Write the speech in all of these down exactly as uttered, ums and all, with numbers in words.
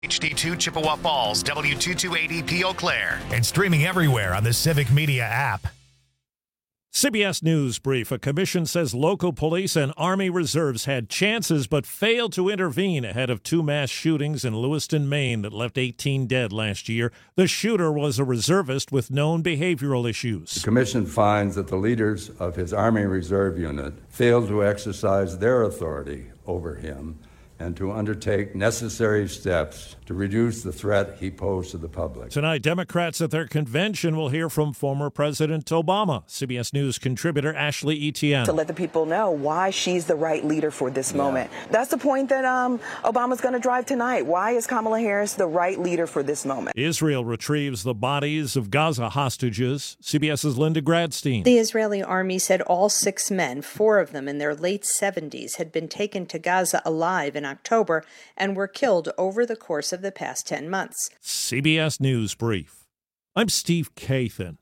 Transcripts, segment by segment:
H D two Chippewa Falls, W two two eight E P Eau Claire, and streaming everywhere on the Civic Media app. C B S News Brief. A commission says local police and Army reserves had chances but failed to intervene ahead of two mass shootings in Lewiston, Maine that left eighteen dead last year. The shooter was a reservist with known behavioral issues. The commission finds that the leaders of his Army Reserve unit failed to exercise their authority over him and to undertake necessary steps to reduce the threat he posed to the public. Tonight, Democrats at their convention will hear from former President Obama. C B S News contributor Ashley Etienne. To let the people know why she's the right leader for this yeah. moment. That's the point that um, Obama's going to drive tonight. Why is Kamala Harris the right leader for this moment? Israel retrieves the bodies of Gaza hostages. CBS's Linda Gradstein. The Israeli army said all six men, four of them in their late seventies, had been taken to Gaza alive in October and were killed over the course of the past ten months. C B S News Brief. I'm Steve Kathan.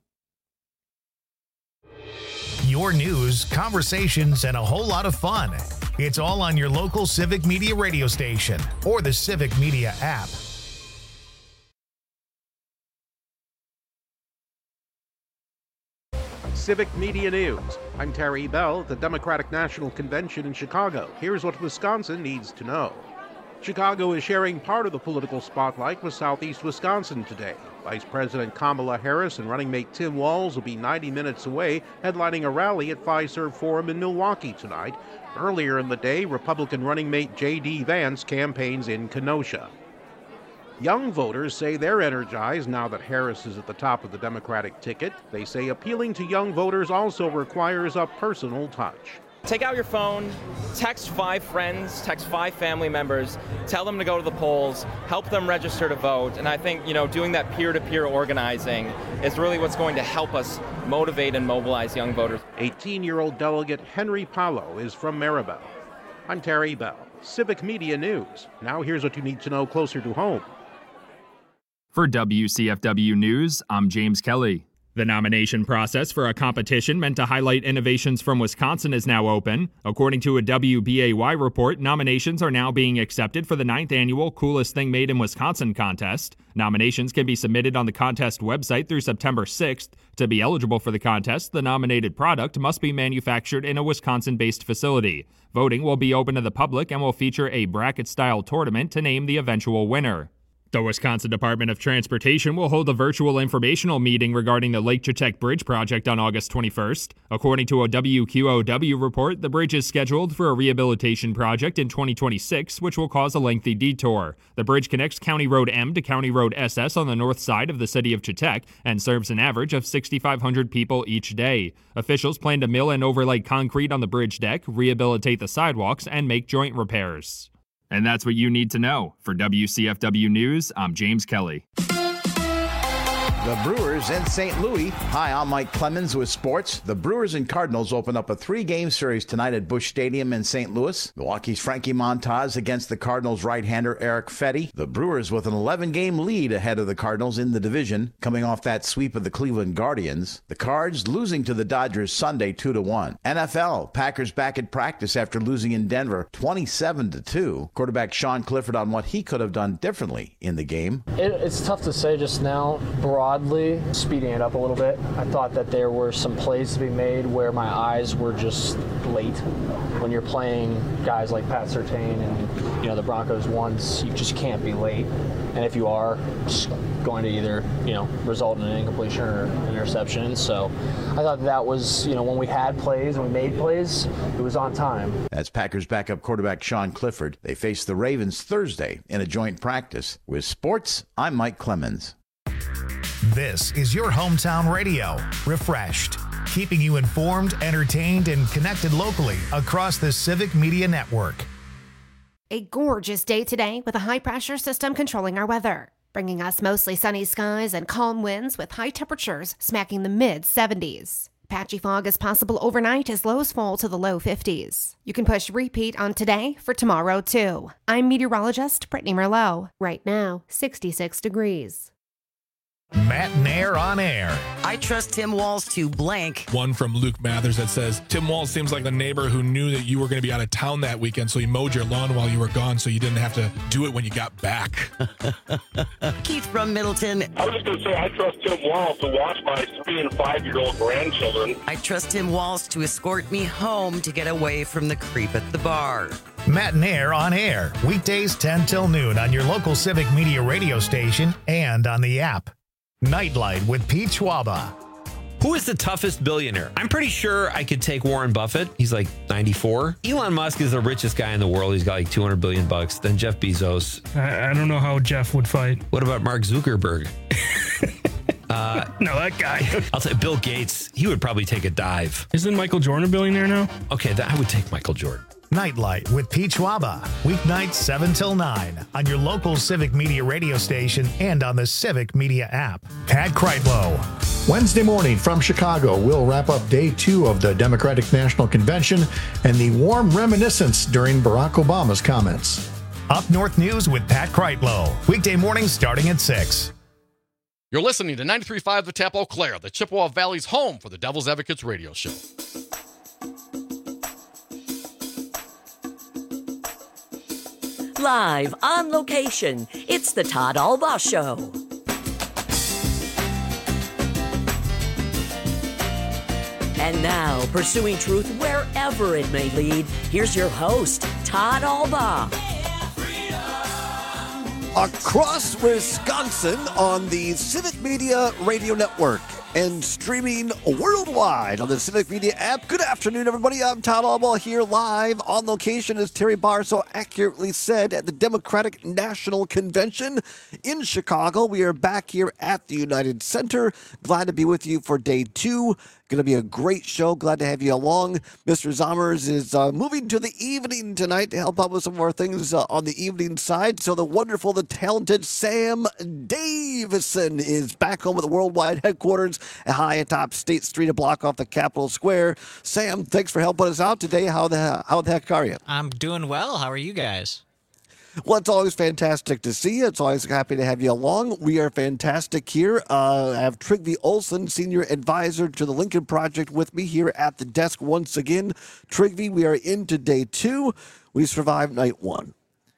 Your news, conversations, and a whole lot of fun. It's all on your local Civic Media radio station or the Civic Media app. Civic Media News. I'm Terry Bell at the Democratic National Convention in Chicago. Here's what Wisconsin needs to know. Chicago is sharing part of the political spotlight with Southeast Wisconsin today. Vice President Kamala Harris and running mate Tim Walz will be ninety minutes away, headlining a rally at Fiserv Forum in Milwaukee tonight. Earlier in the day, Republican running mate J D Vance campaigns in Kenosha. Young voters say they're energized now that Harris is at the top of the Democratic ticket. They say appealing to young voters also requires a personal touch. Take out your phone, text five friends, text five family members, tell them to go to the polls, help them register to vote. And I think, you know, doing that peer-to-peer organizing is really what's going to help us motivate and mobilize young voters. eighteen-year-old delegate Henry Paulo is from Maribel. I'm Terry Bell, Civic Media News. Now here's what you need to know closer to home. For W C F W News, I'm James Kelly. The nomination process for a competition meant to highlight innovations from Wisconsin is now open. According to a W B A Y report, nominations are now being accepted for the ninth annual Coolest Thing Made in Wisconsin contest. Nominations can be submitted on the contest website through September sixth. To be eligible for the contest, the nominated product must be manufactured in a Wisconsin-based facility. Voting will be open to the public and will feature a bracket-style tournament to name the eventual winner. The Wisconsin Department of Transportation will hold a virtual informational meeting regarding the Lake Chetek Bridge project on August twenty-first. According to a W Q O W report, the bridge is scheduled for a rehabilitation project in twenty twenty-six, which will cause a lengthy detour. The bridge connects County Road M to County Road S S on the north side of the city of Chetek and serves an average of six thousand five hundred people each day. Officials plan to mill and overlay concrete on the bridge deck, rehabilitate the sidewalks, and make joint repairs. And that's what you need to know. For W C F W News, I'm James Kelly. The Brewers in Saint Louis. Hi, I'm Mike Clemens with sports. The Brewers and Cardinals open up a three-game series tonight at Busch Stadium in Saint Louis. Milwaukee's Frankie Montas against the Cardinals right-hander Eric Fetty. The Brewers with an eleven-game lead ahead of the Cardinals in the division, coming off that sweep of the Cleveland Guardians. The Cards losing to the Dodgers Sunday two to one. N F L, Packers back at practice after losing in Denver twenty-seven to two. Quarterback Sean Clifford on what he could have done differently in the game. It, it's tough to say just now. Broadly, speeding it up a little bit. I thought that there were some plays to be made where my eyes were just late. When you're playing guys like Pat Surtain and, you know, the Broncos once, you just can't be late. And if you are, it's going to either, you know, result in an incompletion or an interception. So I thought that was, you know, when we had plays and we made plays, it was on time. That's Packers backup quarterback Sean Clifford. They face the Ravens Thursday in a joint practice. With sports, I'm Mike Clemens. This is your hometown radio, Refreshed, keeping you informed, entertained, and connected locally across the Civic Media Network. A gorgeous day today with a high-pressure system controlling our weather, bringing us mostly sunny skies and calm winds with high temperatures smacking the mid seventies. Patchy fog is possible overnight as lows fall to the low fifties. You can push repeat on today for tomorrow, too. I'm meteorologist Brittany Merlot. Right now, sixty-six degrees. Matt Nair on air. I trust Tim Walz to blank. One from Luke Mathers that says, Tim Walz seems like the neighbor who knew that you were going to be out of town that weekend, so he mowed your lawn while you were gone so you didn't have to do it when you got back. Keith from Middleton. I was just going to say, I trust Tim Walz to watch my three and five-year-old grandchildren. I trust Tim Walz to escort me home to get away from the creep at the bar. Matt Nair on air. Weekdays ten till noon on your local Civic Media radio station and on the app. Nightlight with Pete Schwaba. Who is the toughest billionaire? I'm pretty sure I could take Warren Buffett. He's like ninety-four. Elon Musk is the richest guy in the world. He's got like two hundred billion bucks. Then Jeff Bezos. I, I don't know how Jeff would fight. What about Mark Zuckerberg? uh, no, that guy. I'll say Bill Gates. He would probably take a dive. Isn't Michael Jordan a billionaire now? Okay, that, I would take Michael Jordan. Nightlight with Pete Schwaba. Weeknights seven till nine on your local Civic Media radio station and on the Civic Media app. Pat Kreitlow. Wednesday morning from Chicago, we'll wrap up day two of the Democratic National Convention and the warm reminiscence during Barack Obama's comments. Up North News with Pat Kreitlow. Weekday mornings starting at six. You're listening to ninety-three point five The Tap Eau Claire, the Chippewa Valley's home for the Devil's Advocates radio show. Live on location, it's the Todd Albaugh Show. And now, pursuing truth wherever it may lead, here's your host, Todd Albaugh. Across Wisconsin on the Civic Media Radio Network and streaming worldwide on the Civic Media app. Good afternoon, everybody. I'm Todd Albaugh here live on location, as Terry Barr so accurately said, at the Democratic National Convention in Chicago. We are back here at the United Center. Glad to be with you for day two. Going to be a great show. Glad to have you along. Mister Zommers is uh, moving to the evening tonight to help out with some more things uh, on the evening side. So the wonderful, the talented Sam Davison is back home at the worldwide headquarters at high atop State Street, a block off the Capitol Square. Sam, thanks for helping us out today. How the how the heck are you? I'm doing well. How are you guys? Well, it's always fantastic to see you. It's always happy to have you along. We are fantastic here. Uh, I have Trygve Olsen, Senior Advisor to the Lincoln Project, with me here at the desk once again. Trygve, we are into day two. We survived night one.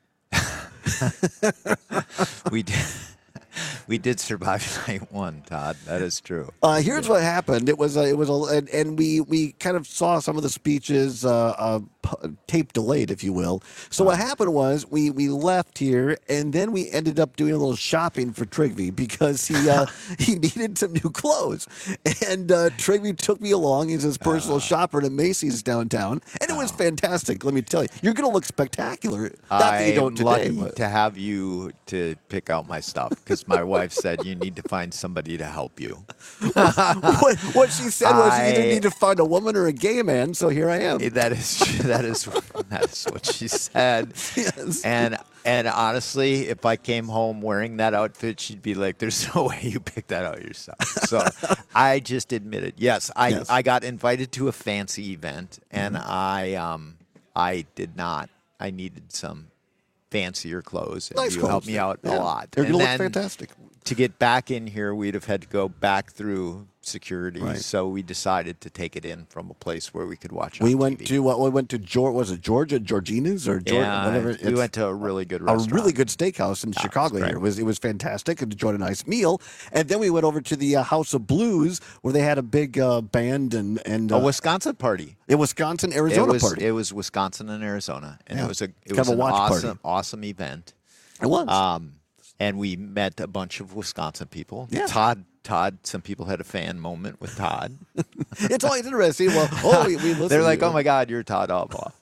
we did. We did survive night one, Todd. That is true. Uh, here's yeah. what happened. It was a, it was a, and, and we we kind of saw some of the speeches uh, uh, tape delayed, if you will. So what happened was we we left here, and then we ended up doing a little shopping for Trygve because he uh, he needed some new clothes, and uh, Trygve took me along. He's his personal uh, shopper to Macy's downtown, and it was fantastic. Let me tell you, you're going to look spectacular. Not I that you don't am today, lucky but. to have you to pick out my stuff because my wife said you need to find somebody to help you. what, what she said was I, you either need to find a woman or a gay man, so here I am. That is that is that is what she said. Yes. And and honestly, if I came home wearing that outfit, she'd be like, "There's no way you picked that out yourself." So I just admitted, yes, I Yes. I got invited to a fancy event, and Mhm. I um I did not. I needed some fancier clothes, and Nice you clothes, helped me yeah. out Yeah. a lot. They're And gonna look then fantastic. To get back in here, we'd have had to go back through security, Right. so we decided to take it in from a place where we could watch. We on went T V. to what? We went to Georgia. Was it Georgia? Georgina's or Georgia? Yeah, whatever. we It's went to a really good a restaurant. really good steakhouse in Chicago. great. Here it was it was fantastic. And enjoyed a nice meal. And then we went over to the uh, House of Blues where they had a big uh, band and and uh, a Wisconsin party. A Wisconsin Arizona it was, party. It was Wisconsin and Arizona, and Yeah. it was a it Kind was of a an watch party. awesome awesome event. It was. Um, and we met a bunch of Wisconsin people. Yeah. Todd. Todd, some people had a fan moment with Todd. It's always interesting. Well, oh, we, we listen They're to like, you. "Oh my God, you're Todd Albaugh."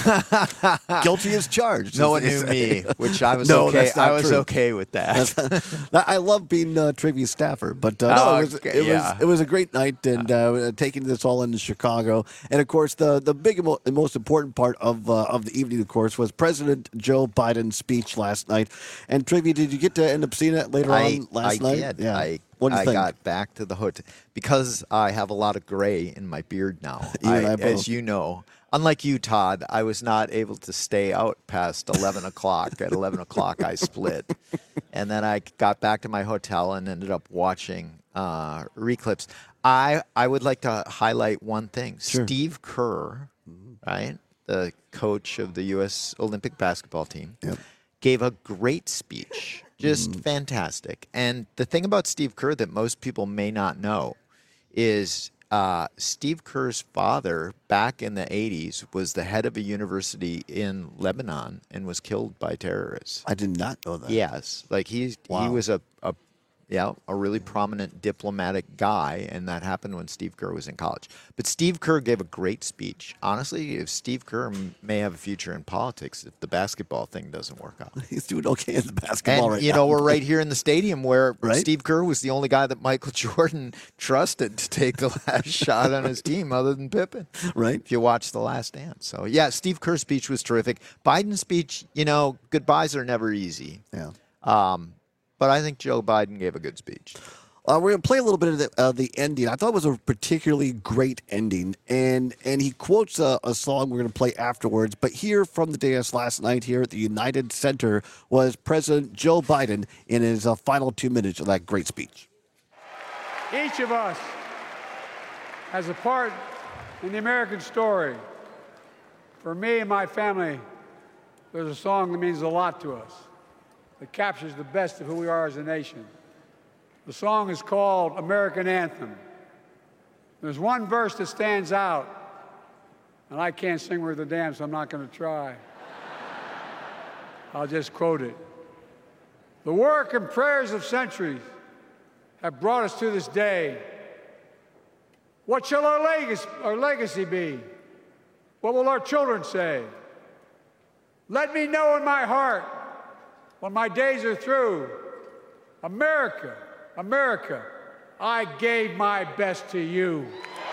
Guilty as charged. No as one they knew say. me, which I was No, okay. that's not I was true. okay with that. I love being uh, Trygve's staffer, but uh, no, it was Okay, it yeah. was it was a great night, and uh, taking this all into Chicago, and of course the the big and mo- the most important part of uh, of the evening, of course, was President Joe Biden's speech last night. And Trygve, did you get to end up seeing it later I, on last I night? Did. I, What do you I think? got back to the hotel because I have a lot of gray in my beard now. You and I As both. you know, unlike you, Todd, I was not able to stay out past eleven o'clock. At eleven o'clock, I split. And then I got back to my hotel and ended up watching uh, reclips. I, I would like to highlight one thing. Sure. Steve Kerr, right, the coach of the U S Olympic basketball team, Yep. gave a great speech. Just mm. fantastic. And the thing about Steve Kerr that most people may not know is uh, Steve Kerr's father, back in the eighties, was the head of a university in Lebanon and was killed by terrorists. I did not know that. Yes. Like, he, Wow. he was a, a Yeah, a really prominent diplomatic guy, and that happened when Steve Kerr was in college. But Steve Kerr gave a great speech. Honestly, if Steve Kerr m- may have a future in politics if the basketball thing doesn't work out. He's doing okay in the basketball and, right you now. know, we're right here in the stadium where Right? Steve Kerr was the only guy that Michael Jordan trusted to take the last shot on his team other than Pippen. Right. If you watch The Last Dance. So, yeah, Steve Kerr's speech was terrific. Biden's speech, you know, goodbyes are never easy. Yeah. Um, but I think Joe Biden gave a good speech. Uh, we're going to play a little bit of the, uh, the ending. I thought it was a particularly great ending. And and he quotes a, a song we're going to play afterwards. But here from the dais last night here at the United Center was President Joe Biden in his uh, final two minutes of that great speech. Each of us has a part in the American story. For me and my family, there's a song that means a lot to us, that captures the best of who we are as a nation. The song is called American Anthem. There's one verse that stands out, and I can't sing worth a damn, so I'm not going to try. I'll just quote it. The work and prayers of centuries have brought us to this day. What shall our legacy, our legacy be? What will our children say? Let me know in my heart, when my days are through, America, America, I gave my best to you.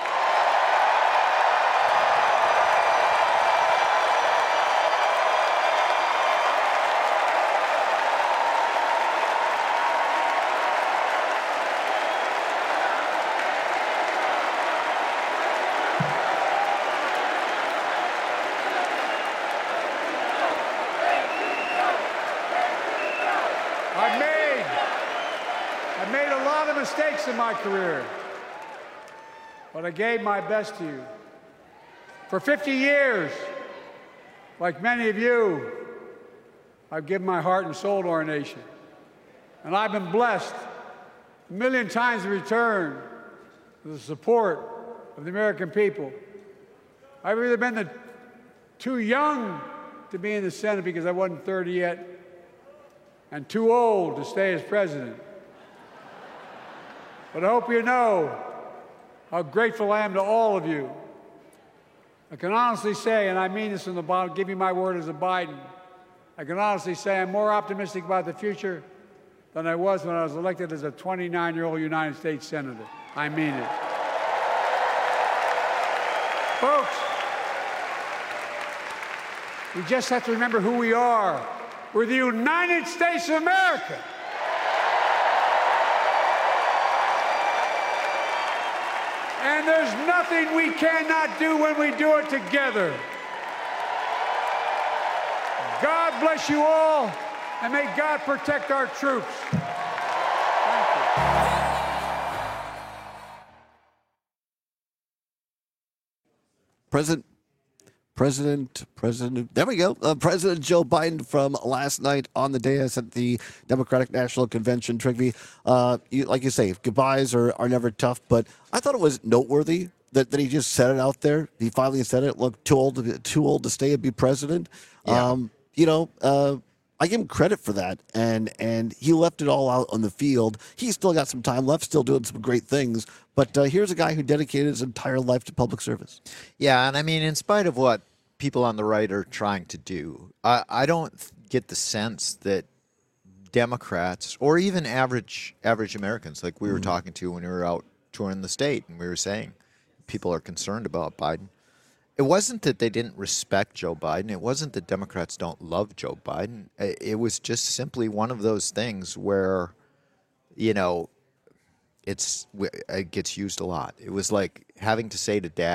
I made, I made a lot of mistakes in my career, but I gave my best to you. For fifty years, like many of you, I've given my heart and soul to our nation. And I've been blessed a million times in return with the support of the American people. I've either been the, too young to be in the Senate because I wasn't thirty yet, and too old to stay as president. But I hope you know how grateful I am to all of you. I can honestly say, and I mean this in the bottom, give you my word as a Biden, I can honestly say I'm more optimistic about the future than I was when I was elected as a twenty-nine-year-old United States Senator. I mean it. Folks, we just have to remember who we are. We're the United States of America. And there's nothing we cannot do when we do it together. God bless you all, and may God protect our troops. Thank you. President, President, President, there we go. Uh, President Joe Biden from last night on the dais at the Democratic National Convention. Trigby, uh, you, like you say, goodbyes are, are never tough, but I thought it was noteworthy that, that he just said it out there. He finally said it. Look, too old to be, too old to stay and be president. Yeah. Um, you know, uh, I give him credit for that, and and he left it all out on the field. He's still got some time left, still doing some great things. But uh, here's a guy who dedicated his entire life to public service. Yeah, and I mean, in spite of what people on the right are trying to do, I, I don't get the sense that Democrats or even average average Americans, like we were mm-hmm. talking to when we were out touring the state, and we were saying people are concerned about Biden. It wasn't that they didn't respect Joe Biden. It wasn't that Democrats don't love Joe Biden. It was just simply one of those things where, you know, it's it gets used a lot. It was like having to say to Dad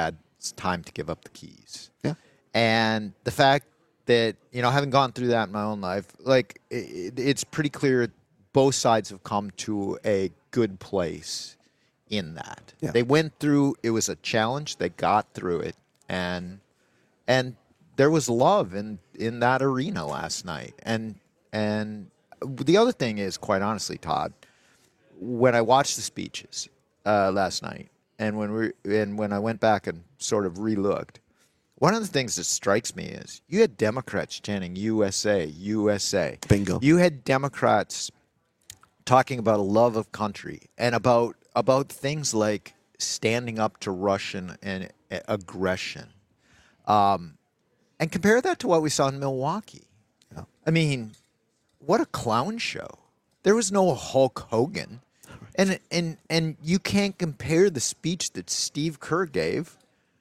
it's time to give up the keys. Yeah. And the fact that, you know, having gone through that in my own life, like, it, it's pretty clear both sides have come to a good place in that. Yeah. They went through, it was a challenge, they got through it, and and there was love in, in that arena last night. And and the other thing is, quite honestly, Todd, when I watched the speeches uh, last night, and when we and when I went back and sort of re-looked, one of the things that strikes me is you had Democrats chanting U S A, U S A. Bingo. You had Democrats talking about a love of country and about about things like standing up to Russian and uh, aggression. Um, and compare that to what we saw in Milwaukee. Yeah. I mean, what a clown show. There was no Hulk Hogan. And and and you can't compare the speech that Steve Kerr gave,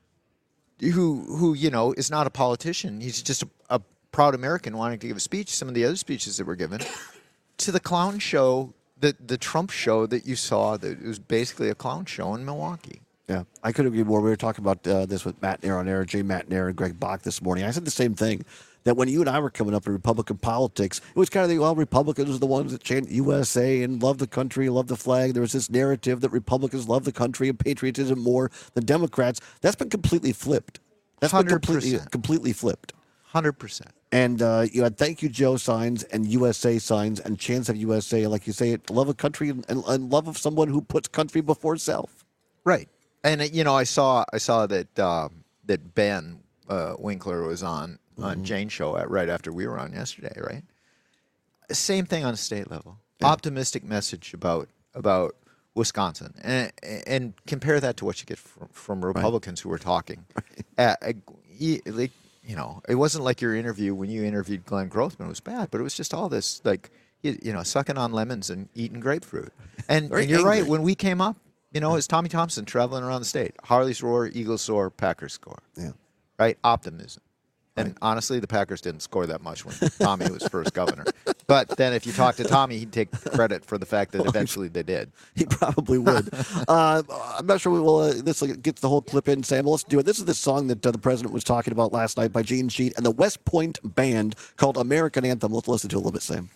who who, you know, is not a politician. He's just a, a proud American wanting to give a speech, some of the other speeches that were given, to the clown show, the the Trump show that you saw that was basically a clown show in Milwaukee. Yeah, I couldn't agree more. We were talking about uh, this with Matt Nair on air, Jay Matt Nair and Greg Bach this morning. I said the same thing, that when you and I were coming up in Republican politics, it was kind of the, well, Republicans are the ones that chant U S A and love the country, love the flag. There was this narrative that Republicans love the country and patriotism more than Democrats. That's been completely flipped. That's been completely, completely flipped. one hundred percent. And uh, you had Thank You Joe signs and U S A signs and chants of U S A, like you say, love of country and, and love of someone who puts country before self. Right. And, uh, you know, I saw I saw that um, that Ben uh, Winkler was on, on mm-hmm. Jane's show at, right after we were on yesterday, right? Same thing on a state level. Yeah. Optimistic message about about Wisconsin. And and compare that to what you get from, from Republicans right. who were talking. Right. Uh, he, like, you know, it wasn't like your interview when you interviewed Glenn Grothman was bad, but it was just all this, like, you, you know, sucking on lemons and eating grapefruit. And, and you're angry. Right, when we came up, you know, it's Tommy Thompson traveling around the state. Harleys roar, Eagles soar, Packers score. Yeah. Right? Optimism. And right. honestly, the Packers didn't score that much when Tommy was first governor. But then if you talk to Tommy, he'd take credit for the fact that eventually they did. He probably would. uh, I'm not sure we will. Uh, this gets the whole clip in, Sam. Let's do it. This is the song that uh, the president was talking about last night by Gene Sheet and the West Point Band called American Anthem. Let's listen to it a little bit, Sam.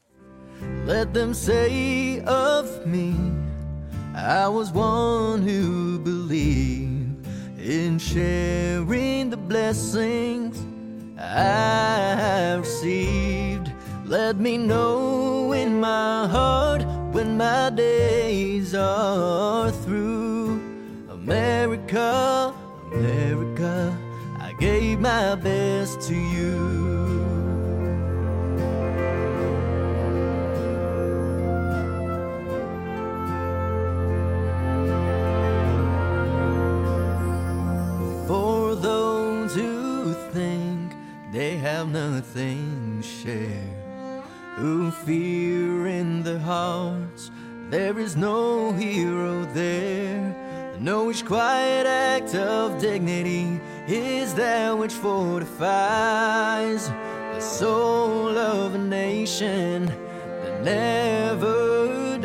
Let them say of me, I was one who believed in sharing the blessings I received. Let me know in my heart when my days are through. America, America, I gave my best to you. For those who think they have nothing to share, who fear in their hearts there is no hero there, know each quiet act of dignity is that which fortifies the soul of a nation that never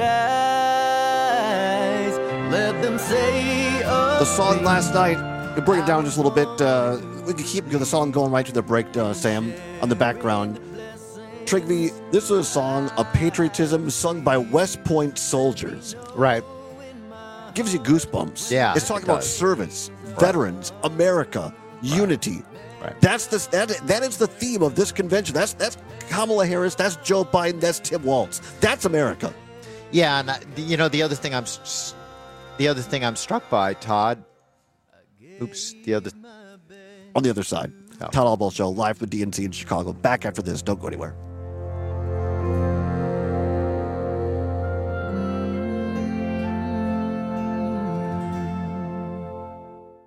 dies. Let them say of the song last night. To bring it down just a little bit, uh, we could keep the song going right to the break, uh, Sam, on the background. Trigby, this is a song of patriotism sung by West Point soldiers. Right. Gives you goosebumps. Yeah. It's talking it about does. servants, Right. veterans, America, right. unity. Right. That's the that that is the theme of this convention. That's that's Kamala Harris. That's Joe Biden. That's Tim Walz. That's America. Yeah, and I, you know the other thing I'm the other thing I'm struck by, Todd. Oops, the other on the other side. Oh. Todd Albaugh Show live with D N C in Chicago. Back after this. Don't go anywhere.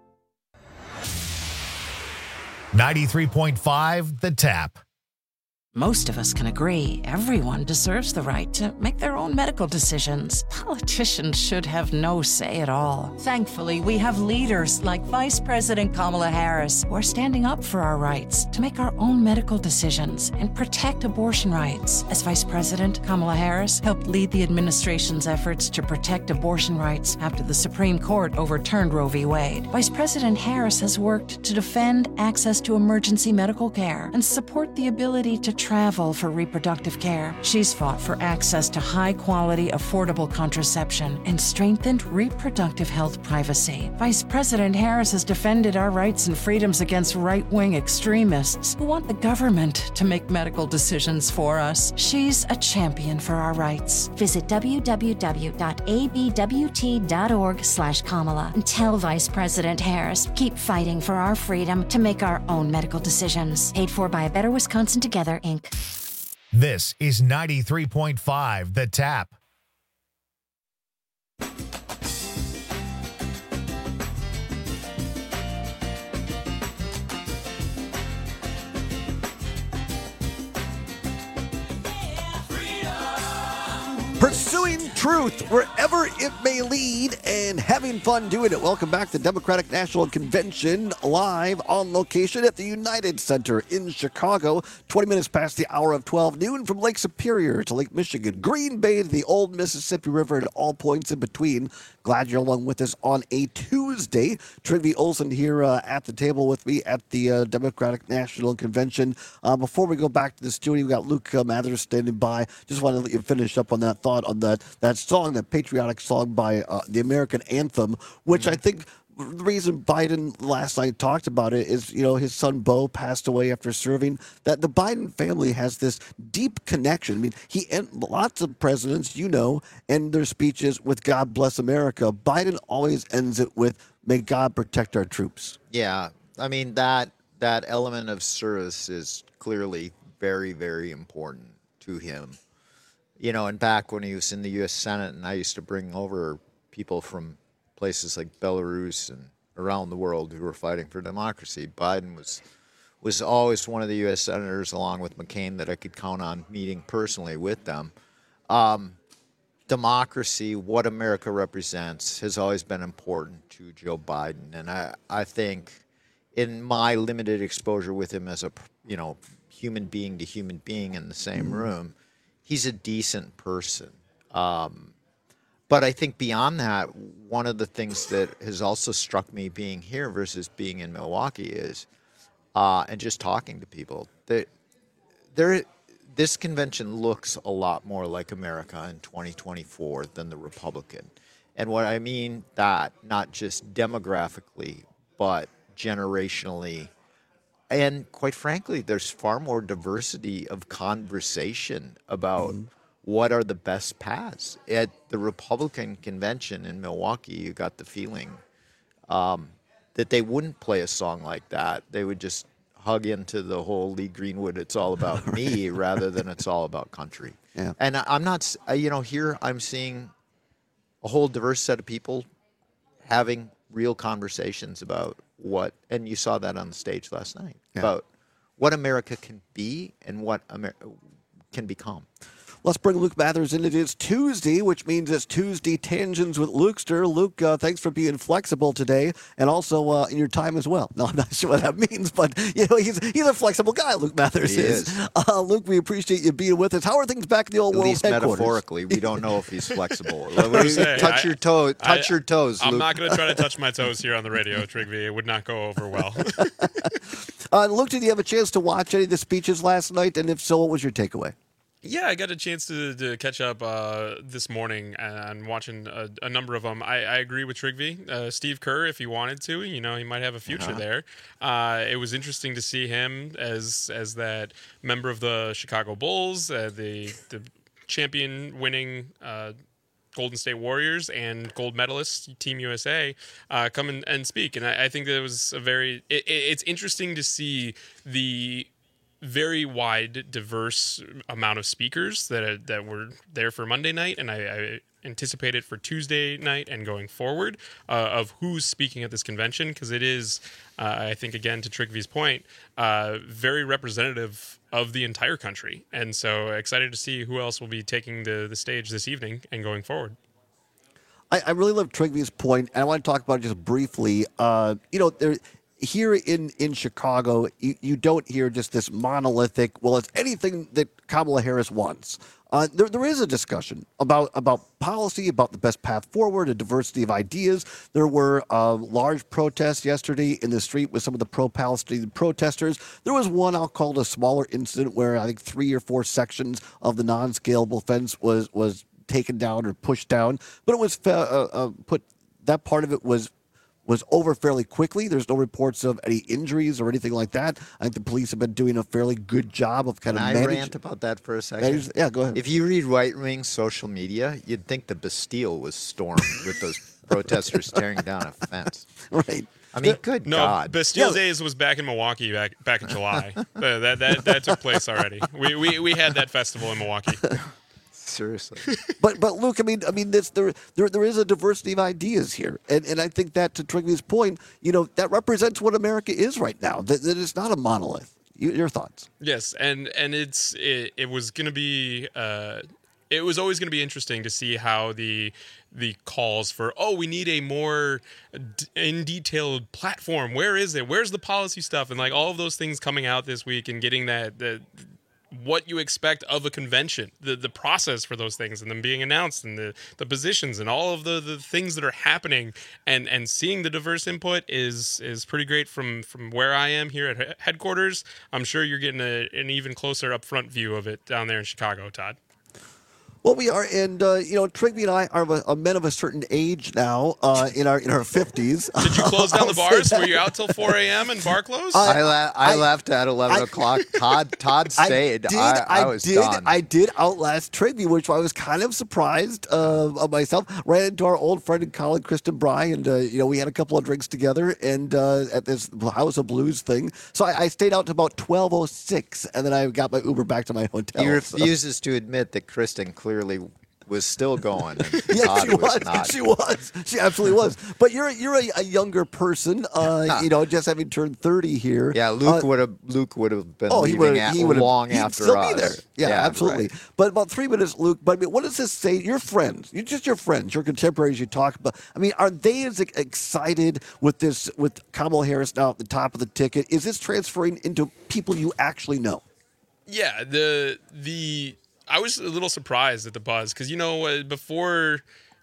ninety-three point five The Tap. Most of us can agree everyone deserves the right to make their own medical decisions. Politicians should have no say at all. Thankfully, we have leaders like Vice President Kamala Harris who are standing up for our rights to make our own medical decisions and protect abortion rights. As Vice President, Kamala Harris helped lead the administration's efforts to protect abortion rights after the Supreme Court overturned Roe v. Wade. Vice President Harris has worked to defend access to emergency medical care and support the ability to travel for reproductive care. She's fought for access to high-quality, affordable contraception and strengthened reproductive health privacy. Vice President Harris has defended our rights and freedoms against right-wing extremists who want the government to make medical decisions for us. She's a champion for our rights. Visit w w w dot a b w t dot org slash Kamala and tell Vice President Harris, keep fighting for our freedom to make our own medical decisions. Paid for by A Better Wisconsin Together, Incorporated. This is ninety-three point five The Tap. Pursuing truth wherever it may lead and having fun doing it. Welcome back to the Democratic National Convention, live on location at the United Center in Chicago. twenty minutes past the hour of twelve noon, from Lake Superior to Lake Michigan, Green Bay to the old Mississippi River, and all points in between. Glad you're along with us on a Tuesday. Trygve Olsen here uh, at the table with me at the uh, Democratic National Convention. Uh, before we go back to the studio, we got Luke uh, Mathers standing by. Just want to let you finish up on that thought on that that song, that patriotic song by uh, the American Anthem, which mm-hmm. I think the reason Biden last night talked about it is, you know, his son Beau passed away after serving, that the Biden family has this deep connection. I mean, he and lots of presidents, you know, end their speeches with God bless America. Biden always ends it with, may God protect our troops. Yeah. I mean, that that element of service is clearly very, very important to him. You know, and back when he was in the U S Senate, and I used to bring over people from places like Belarus and around the world who were fighting for democracy, Biden was was always one of the U S senators, along with McCain, that I could count on meeting personally with them. Um, democracy, what America represents, has always been important to Joe Biden, and I, I think in my limited exposure with him as a, you know, human being to human being in the same room, he's a decent person. Um, but I think beyond that, one of the things that has also struck me being here versus being in Milwaukee is, uh, and just talking to people, that there, this convention looks a lot more like America in twenty twenty-four than the Republican. And what I mean that, not just demographically, but generationally. And quite frankly, there's far more diversity of conversation about mm-hmm. what are the best paths. At the Republican convention in Milwaukee, you got the feeling um, that they wouldn't play a song like that. They would just hug into the whole Lee Greenwood, it's all about me, rather than it's all about country. Yeah. And I'm not, you know, here I'm seeing a whole diverse set of people having real conversations about what, and you saw that on the stage last night, yeah. about what America can be and what America can become. Let's bring Luke Mathers in. It is Tuesday, which means it's Tuesday Tangents with Lukester. Luke, uh, thanks for being flexible today, and also uh, in your time as well. No, I'm not sure what that means, but you know he's he's a flexible guy. Luke Mathers he is. is. Uh, Luke, we appreciate you being with us. How are things back in the old At world least headquarters? Metaphorically, we don't know if he's flexible. Say, touch I, your toe, touch I, your toes. I'm Luke. not going to try to touch my toes here on the radio, Trygve. It would not go over well. uh, Luke, did you have a chance to watch any of the speeches last night? And if so, what was your takeaway? Yeah, I got a chance to, to catch up uh, this morning and watching a, a number of them. I, I agree with Trygve. Uh, Steve Kerr, if he wanted to, you know, he might have a future uh-huh. there. Uh, it was interesting to see him as as that member of the Chicago Bulls, uh, the the champion-winning uh, Golden State Warriors and gold medalist Team U S A uh, come in and speak. And I, I think that it was a very. It, it's interesting to see the very wide, diverse amount of speakers that uh, that were there for Monday night, and I, I anticipate it for Tuesday night and going forward uh, of who's speaking at this convention, because it is, uh, I think, again, to Trygve's point, uh, very representative of the entire country. And so excited to see who else will be taking the, the stage this evening and going forward. I, I really love Trigvy's point, and I want to talk about it just briefly. Uh, you know, there here in, in Chicago, you, you don't hear just this monolithic, well, it's anything that Kamala Harris wants. Uh, there, there is a discussion about, about policy, about the best path forward, a diversity of ideas. There were uh, large protests yesterday in the street with some of the pro-Palestinian protesters. There was one, I'll call it a smaller incident, where I think three or four sections of the non-scalable fence was was taken down or pushed down. But it was uh, uh, put, that part of it was was over fairly quickly. There's no reports of any injuries or anything like that. I think the police have been doing a fairly good job of kind Can of I managing. rant about that for a second? Yeah, go ahead. If you read right-wing social media, you'd think the Bastille was stormed with those protesters tearing down a fence. Right. I mean, good no, God. Bastille Days was back in Milwaukee back back in July. uh, that, that that took place already. We, we we had that festival in Milwaukee. Seriously. but but Luke, I mean, I mean, this there there there is a diversity of ideas here, and and I think that, to Trigvy's point, you know, that represents what America is right now. That, that it's not a monolith. You, your thoughts? Yes, and and it's it, it was going to be uh, it was always going to be interesting to see how the the calls for, oh, we need a more d- in detailed platform. Where is it? Where's the policy stuff? And like all of those things coming out this week and getting that the. what you expect of a convention, the the process for those things and them being announced and the, the positions and all of the, the things that are happening and, and seeing the diverse input is is pretty great from, from where I am here at headquarters. I'm sure you're getting a, an even closer upfront view of it down there in Chicago, Todd. Well, we are, and uh, you know, Trigby and I are a, a men of a certain age now, uh, in our in our fifties. Did you close down the bars? Were you out till four a.m. and bar closed? I, la- I, I left at eleven o'clock. Todd Todd stayed. I did. I, I, I was did. done. I did outlast Trigby, which I was kind of surprised uh, of myself. Ran into our old friend and colleague Kristen Bry, and uh, you know, we had a couple of drinks together, and uh, at this House of Blues thing. So I, I stayed out to about twelve oh six, and then I got my Uber back to my hotel. He so. refuses to admit that Kristen clearly was still going. And Yeah, Todd she was. was not. She was. She absolutely was. But you're you're a, a younger person, uh, you know, just having turned thirty here. Yeah, Luke Uh, would have Luke would have been Oh, he leaving would. at He would long he'd after still us. be there. Yeah, Yeah, absolutely. right. But about three minutes, Luke. But I mean, what does this say? Your friends, you're just your friends, your contemporaries. You talk about. I mean, are they as ex- excited with this with Kamala Harris now at the top of the ticket? Is this transferring into people you actually know? Yeah, the the I was a little surprised at the buzz because, you know, uh, before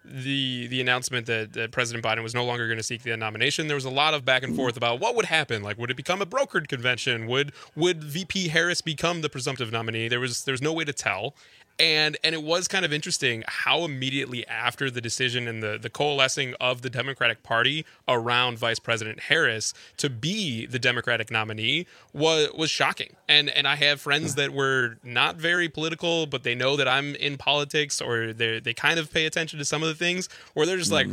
the the announcement that, that President Biden was no longer going to seek the nomination, there was a lot of back and forth about what would happen. Like, would it become a brokered convention? Would would V P Harris become the presumptive nominee? There was there's no way to tell. And and it was kind of interesting how immediately after the decision and the, the coalescing of the Democratic Party around Vice President Harris to be the Democratic nominee was was shocking. And and I have friends that were not very political, but they know that I'm in politics, or they they kind of pay attention to some of the things where they're just like,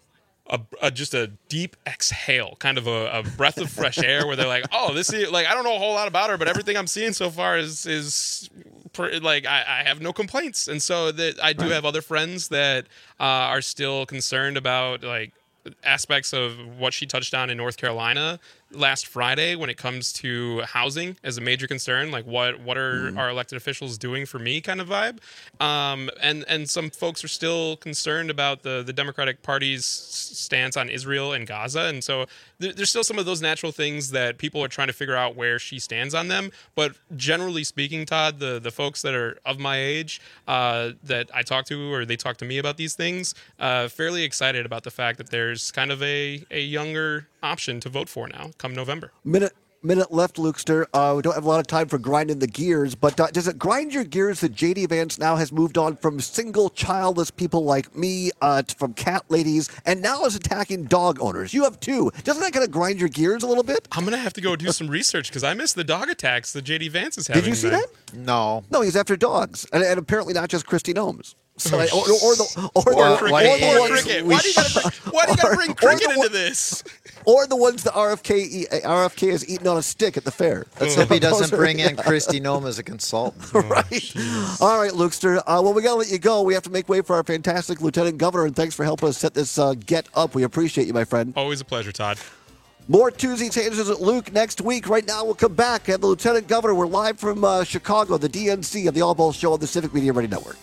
A, a just a deep exhale, kind of a, a breath of fresh air, where they're like, "Oh, this is like I don't know a whole lot about her, but everything I'm seeing so far is is per, like I, I have no complaints." And so that I do Right. have other friends that uh, are still concerned about like aspects of what she touched on in North Carolina last Friday when it comes to housing as a major concern. Like what what are Mhm. our elected officials doing for me kind of vibe. Um, and, and some folks are still concerned about the, the Democratic Party's s- stance on Israel and Gaza. And so there, there's still some of those natural things that people are trying to figure out where she stands on them. But generally speaking, Todd, the, the folks that are of my age uh, that I talk to, or they talk to me about these things, uh, fairly excited about the fact that there's kind of a, a younger option to vote for now come November. Minute minute left, Lukester. Uh, we don't have a lot of time for grinding the gears, but uh, does it grind your gears that J D Vance now has moved on from single childless people like me, uh, to, from cat ladies, and now is attacking dog owners? You have two. Doesn't that kind of grind your gears a little bit? I'm going to have to go do some research because I missed the dog attacks that J D Vance is having. Did you see tonight. that? No. No, he's after dogs, and, and apparently not just Christy Gnomes. So, Oh, I- or, or the or, Or the cricket. or the Or ones- cricket. Why do you gotta bring- why do you gotta bring or cricket the into one- this? Or the ones that R F K e- R F K has eaten on a stick at the fair. Except he doesn't Those are- bring in Christy Nome as a consultant. right. All right, Lukester. Uh, well, we got to let you go. We have to make way for our fantastic Lieutenant Governor, and thanks for helping us set this uh, get up. We appreciate you, my friend. Always a pleasure, Todd. More Tuesday Tangents at Luke next week. Right now, we'll come back and the Lieutenant Governor. We're live from uh, Chicago, the D N C of the All Ball Show on the Civic Media Radio Network.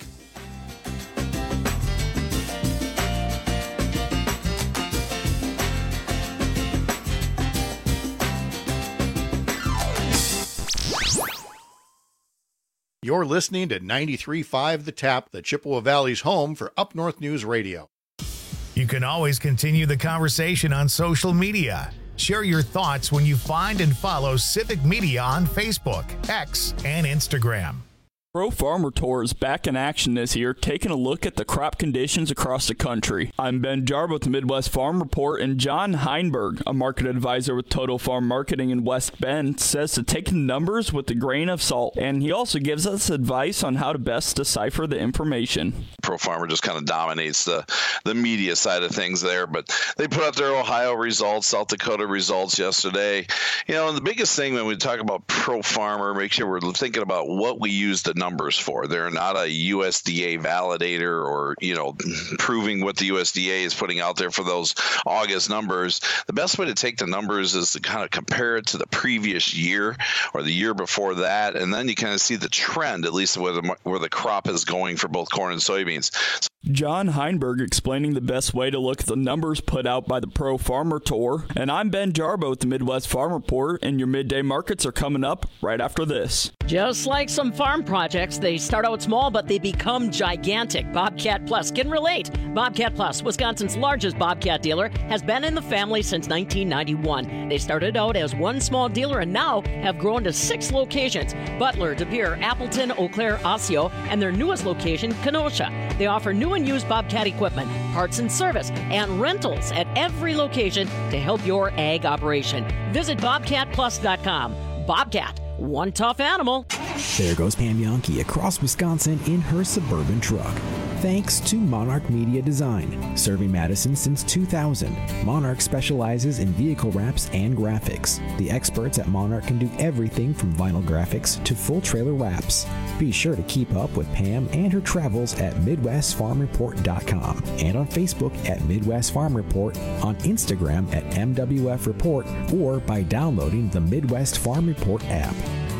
You're listening to ninety-three point five The Tap, the Chippewa Valley's home for Up North News Radio. You can always continue the conversation on social media. Share your thoughts when you find and follow Civic Media on Facebook, X, and Instagram. Pro Farmer Tour is back in action this year, taking a look at the crop conditions across the country. I'm Ben Jarbo with the Midwest Farm Report, and John Heinberg, a market advisor with Total Farm Marketing in West Bend, says to take the numbers with a grain of salt, and he also gives us advice on how to best decipher the information. Pro Farmer just kind of dominates the, the media side of things there, but they put out their Ohio results, South Dakota results yesterday. You know, and the biggest thing when we talk about Pro Farmer, make sure we're thinking about what we use the numbers for. They're not a U S D A validator or, you know, proving what the U S D A is putting out there for those August numbers. The best way to take the numbers is to kind of compare it to the previous year or the year before that, and then you kind of see the trend, at least where the, where the crop is going for both corn and soybeans. So John Heinberg explaining the best way to look at the numbers put out by the Pro Farmer Tour. And I'm Ben Jarbo with the Midwest Farm Report, and your midday markets are coming up right after this. Just like some farm projects, they start out small, but they become gigantic. Bobcat Plus can relate. Bobcat Plus, Wisconsin's largest Bobcat dealer, has been in the family since nineteen ninety-one. They started out as one small dealer and now have grown to six locations: Butler, De Pere, Appleton, Eau Claire, Osseo, and their newest location, Kenosha. They offer new and used Bobcat equipment, parts and service, and rentals at every location to help your ag operation. Visit bobcat plus dot com. Bobcat, one tough animal. There goes Pam Yankee across Wisconsin in her Suburban truck. Thanks to Monarch Media Design, serving Madison since two thousand. Monarch specializes in vehicle wraps and graphics. The experts at Monarch can do everything from vinyl graphics to full trailer wraps. Be sure to keep up with Pam and her travels at midwest farm report dot com and on Facebook at Midwest Farm Report, on Instagram at M W F Report, or by downloading the Midwest Farm Report app.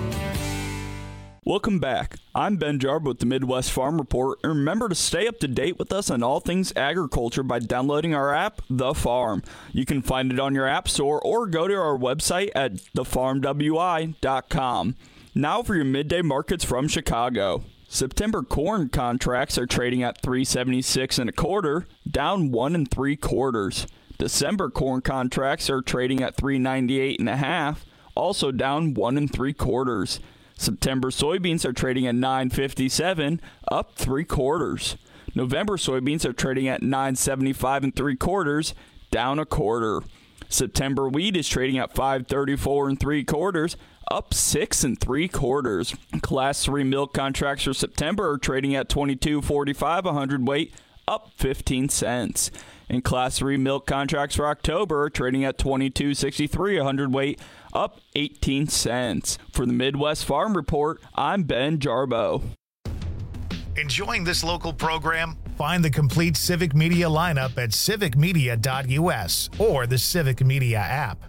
Welcome back. I'm Ben Jarbo with the Midwest Farm Report, and remember to stay up to date with us on all things agriculture by downloading our app, The Farm. You can find it on your app store or go to our website at the farm w i dot com. Now for your midday markets from Chicago. September corn contracts are trading at three seventy-six and a quarter, down one and three quarters. December corn contracts are trading at three ninety-eight and a half, also down one and three quarters. September soybeans are trading at nine fifty-seven, up three quarters. November soybeans are trading at nine seventy-five and three quarters, down a quarter. September wheat is trading at five thirty-four and three quarters, up six and three quarters. Class three milk contracts for September are trading at twenty-two forty-five a hundredweight, up fifteen cents. And Class three milk contracts for October are trading at twenty-two sixty-three a hundredweight, up eighteen cents. For the Midwest Farm Report, I'm Ben Jarbo. Enjoying this local program? Find the complete Civic Media lineup at civic media dot u s or the Civic Media app.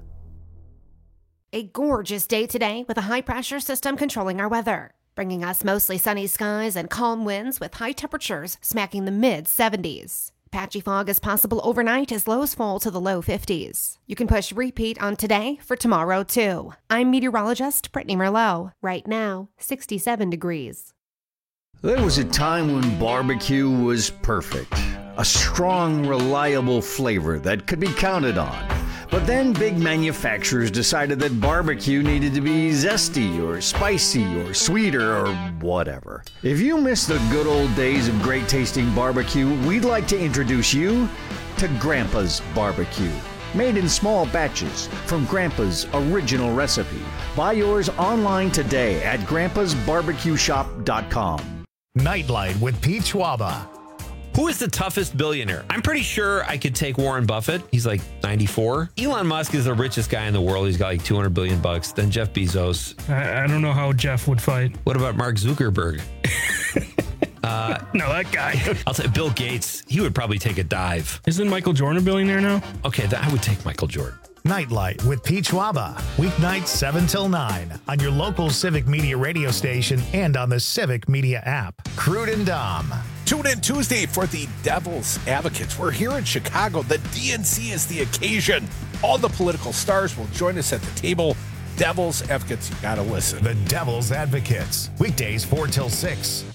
A gorgeous day today with a high-pressure system controlling our weather, bringing us mostly sunny skies and calm winds with high temperatures smacking the mid seventies. Patchy fog is possible overnight as lows fall to the low fifties. You can push repeat on today for tomorrow, too. I'm meteorologist Brittany Merlot. Right now, sixty-seven degrees. There was a time when barbecue was perfect. A strong, reliable flavor that could be counted on. But then big manufacturers decided that barbecue needed to be zesty or spicy or sweeter or whatever. If you miss the good old days of great tasting barbecue, we'd like to introduce you to Grandpa's Barbecue. Made in small batches from Grandpa's original recipe. Buy yours online today at grandpas barbecue shop dot com. Nightlight with Pete Schwaba. Who is the toughest billionaire? I'm pretty sure I could take Warren Buffett. He's like ninety-four. Elon Musk is the richest guy in the world. He's got like two hundred billion bucks. Then Jeff Bezos. I, I don't know how Jeff would fight. What about Mark Zuckerberg? uh, no, that guy. I'll say Bill Gates. He would probably take a dive. Isn't Michael Jordan a billionaire now? Okay, that, I would take Michael Jordan. Nightlight with Peach Waba, weeknights seven till nine on your local Civic Media radio station and on the Civic Media app. Crude and Dom. Tune in Tuesday for the Devil's Advocates. We're here in Chicago. The D N C is the occasion. All the political stars will join us at the table. Devil's Advocates, you gotta listen. The Devil's Advocates, weekdays four till six.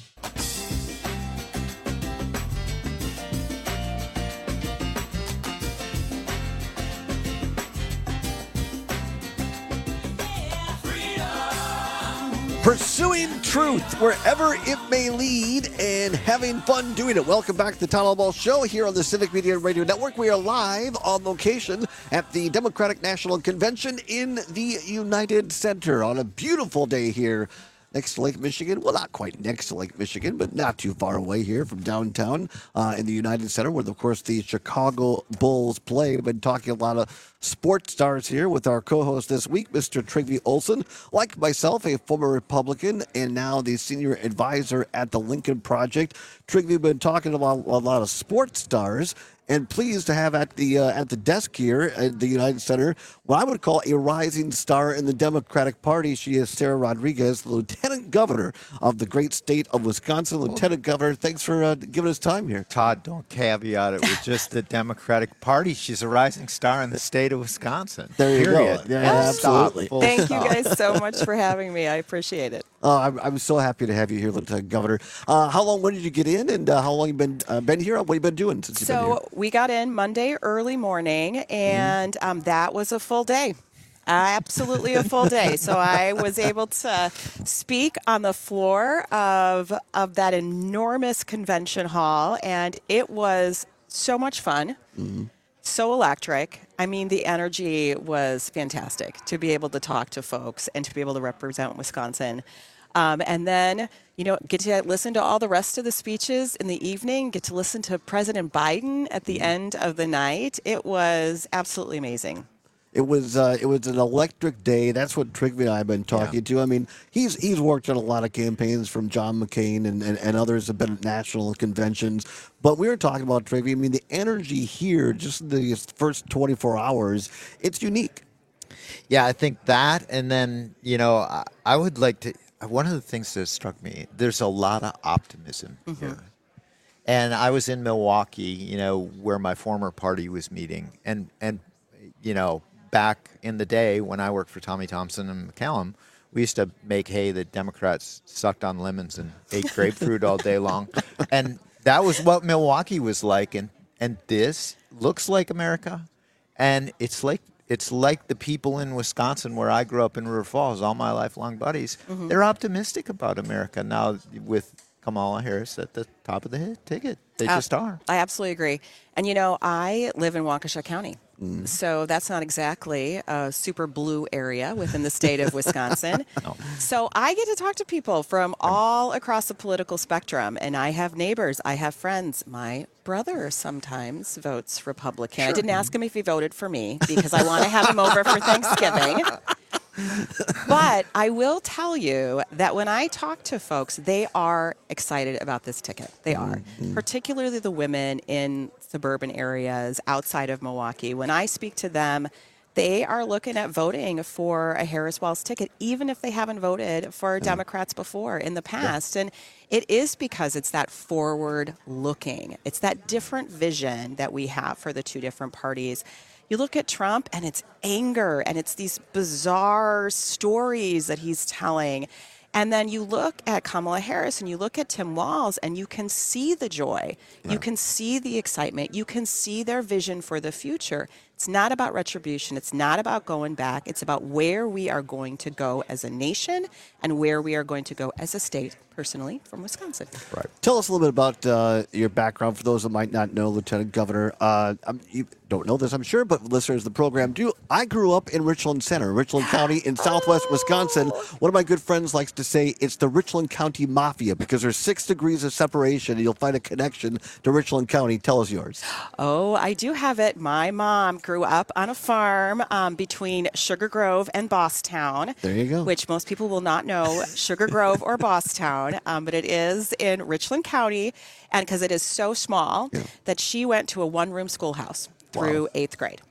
Pursuing truth wherever it may lead and having fun doing it. Welcome back to the Todd Ball Show here on the Civic Media Radio Network. We are live on location at the Democratic National Convention in the United Center on a beautiful day here next to Lake Michigan. Well, not quite next to Lake Michigan, but not too far away here from downtown uh, in the United Center, where, of course, the Chicago Bulls play. We've been talking a lot of sports stars here with our co-host this week, Mister Trygve Olsen. Like myself, a former Republican and now the senior advisor at the Lincoln Project. Trygve, we've been talking about a lot of sports stars. And pleased to have at the uh, at the desk here at the United Center what I would call a rising star in the Democratic Party. She is Sarah Rodriguez, the Lieutenant Governor of the great state of Wisconsin. Lieutenant Governor, thanks for uh, giving us time here. Todd, don't caveat it with just the Democratic Party. She's a rising star in the state of Wisconsin. There you Period. go. Yeah, absolutely. Stop. Thank stop. you guys so much for having me. I appreciate it. Uh, I'm, I'm so happy to have you here, Lieutenant Governor. Uh, how long, when did you get in, and uh, how long you been uh, been here? What have you been doing since you've been here? So we got in Monday early morning, and mm-hmm. um, that was a full day. Absolutely a full day. So I was able to speak on the floor of of that enormous convention hall, and it was so much fun. Mm-hmm. So electric. I mean, the energy was fantastic to be able to talk to folks and to be able to represent Wisconsin. Um, and then, you know, get to listen to all the rest of the speeches in the evening, get to listen to President Biden at the end of the night. It was absolutely amazing. It was uh, it was an electric day. That's what Trygve and I have been talking yeah. to. I mean, he's he's worked on a lot of campaigns from John McCain and, and, and others have been at national conventions. But we were talking about Trygve. I mean, the energy here, just the first twenty-four hours, it's unique. Yeah, I think that. And then, you know, I, I would like to, one of the things that struck me, there's a lot of optimism mm-hmm. here. And I was in Milwaukee, you know, where my former party was meeting. And, and you know, back in the day when I worked for Tommy Thompson and McCallum, we used to make hay that Democrats sucked on lemons and ate grapefruit all day long. And that was what Milwaukee was like. And, and this looks like America. And it's like it's like the people in Wisconsin where I grew up in River Falls, all my lifelong buddies. Mm-hmm. They're optimistic about America now with Kamala Harris at the top of the hit ticket. They uh, just are. I absolutely agree. And, you know, I live in Waukesha County. Mm. So that's not exactly a super blue area within the state of Wisconsin. No. So I get to talk to people from all across the political spectrum, and I have neighbors, I have friends. My brother sometimes votes Republican. Sure. I didn't ask him if he voted for me because I want to have him over for Thanksgiving. But I will tell you that when I talk to folks, they are excited about this ticket. They are, mm-hmm. particularly the women in suburban areas outside of Milwaukee. When I speak to them, they are looking at voting for a Harris-Wells ticket, even if they haven't voted for mm-hmm. Democrats before in the past. Yeah. And it is because it's that forward-looking. It's that different vision that we have for the two different parties. You look at Trump, and it's anger, and it's these bizarre stories that he's telling. And then you look at Kamala Harris, and you look at Tim Walz, and you can see the joy. Yeah. You can see the excitement. You can see their vision for the future. It's not about retribution. It's not about going back. It's about where we are going to go as a nation and where we are going to go as a state, personally, from Wisconsin. Right. Tell us a little bit about uh, your background for those that might not know, Lieutenant Governor. Uh, you don't know this, I'm sure, but listeners of the program do. I grew up in Richland Center, Richland County in southwest oh. Wisconsin. One of my good friends likes to say it's the Richland County Mafia because there's six degrees of separation and you'll find a connection to Richland County. Tell us yours. Oh, I do have it. My mom grew up on a farm um, between Sugar Grove and Bosstown. There you go. Which most people will not know Sugar Grove or Bosstown, um, but it is in Richland County, and because it is so small yeah. that she went to a one-room schoolhouse through wow. eighth grade.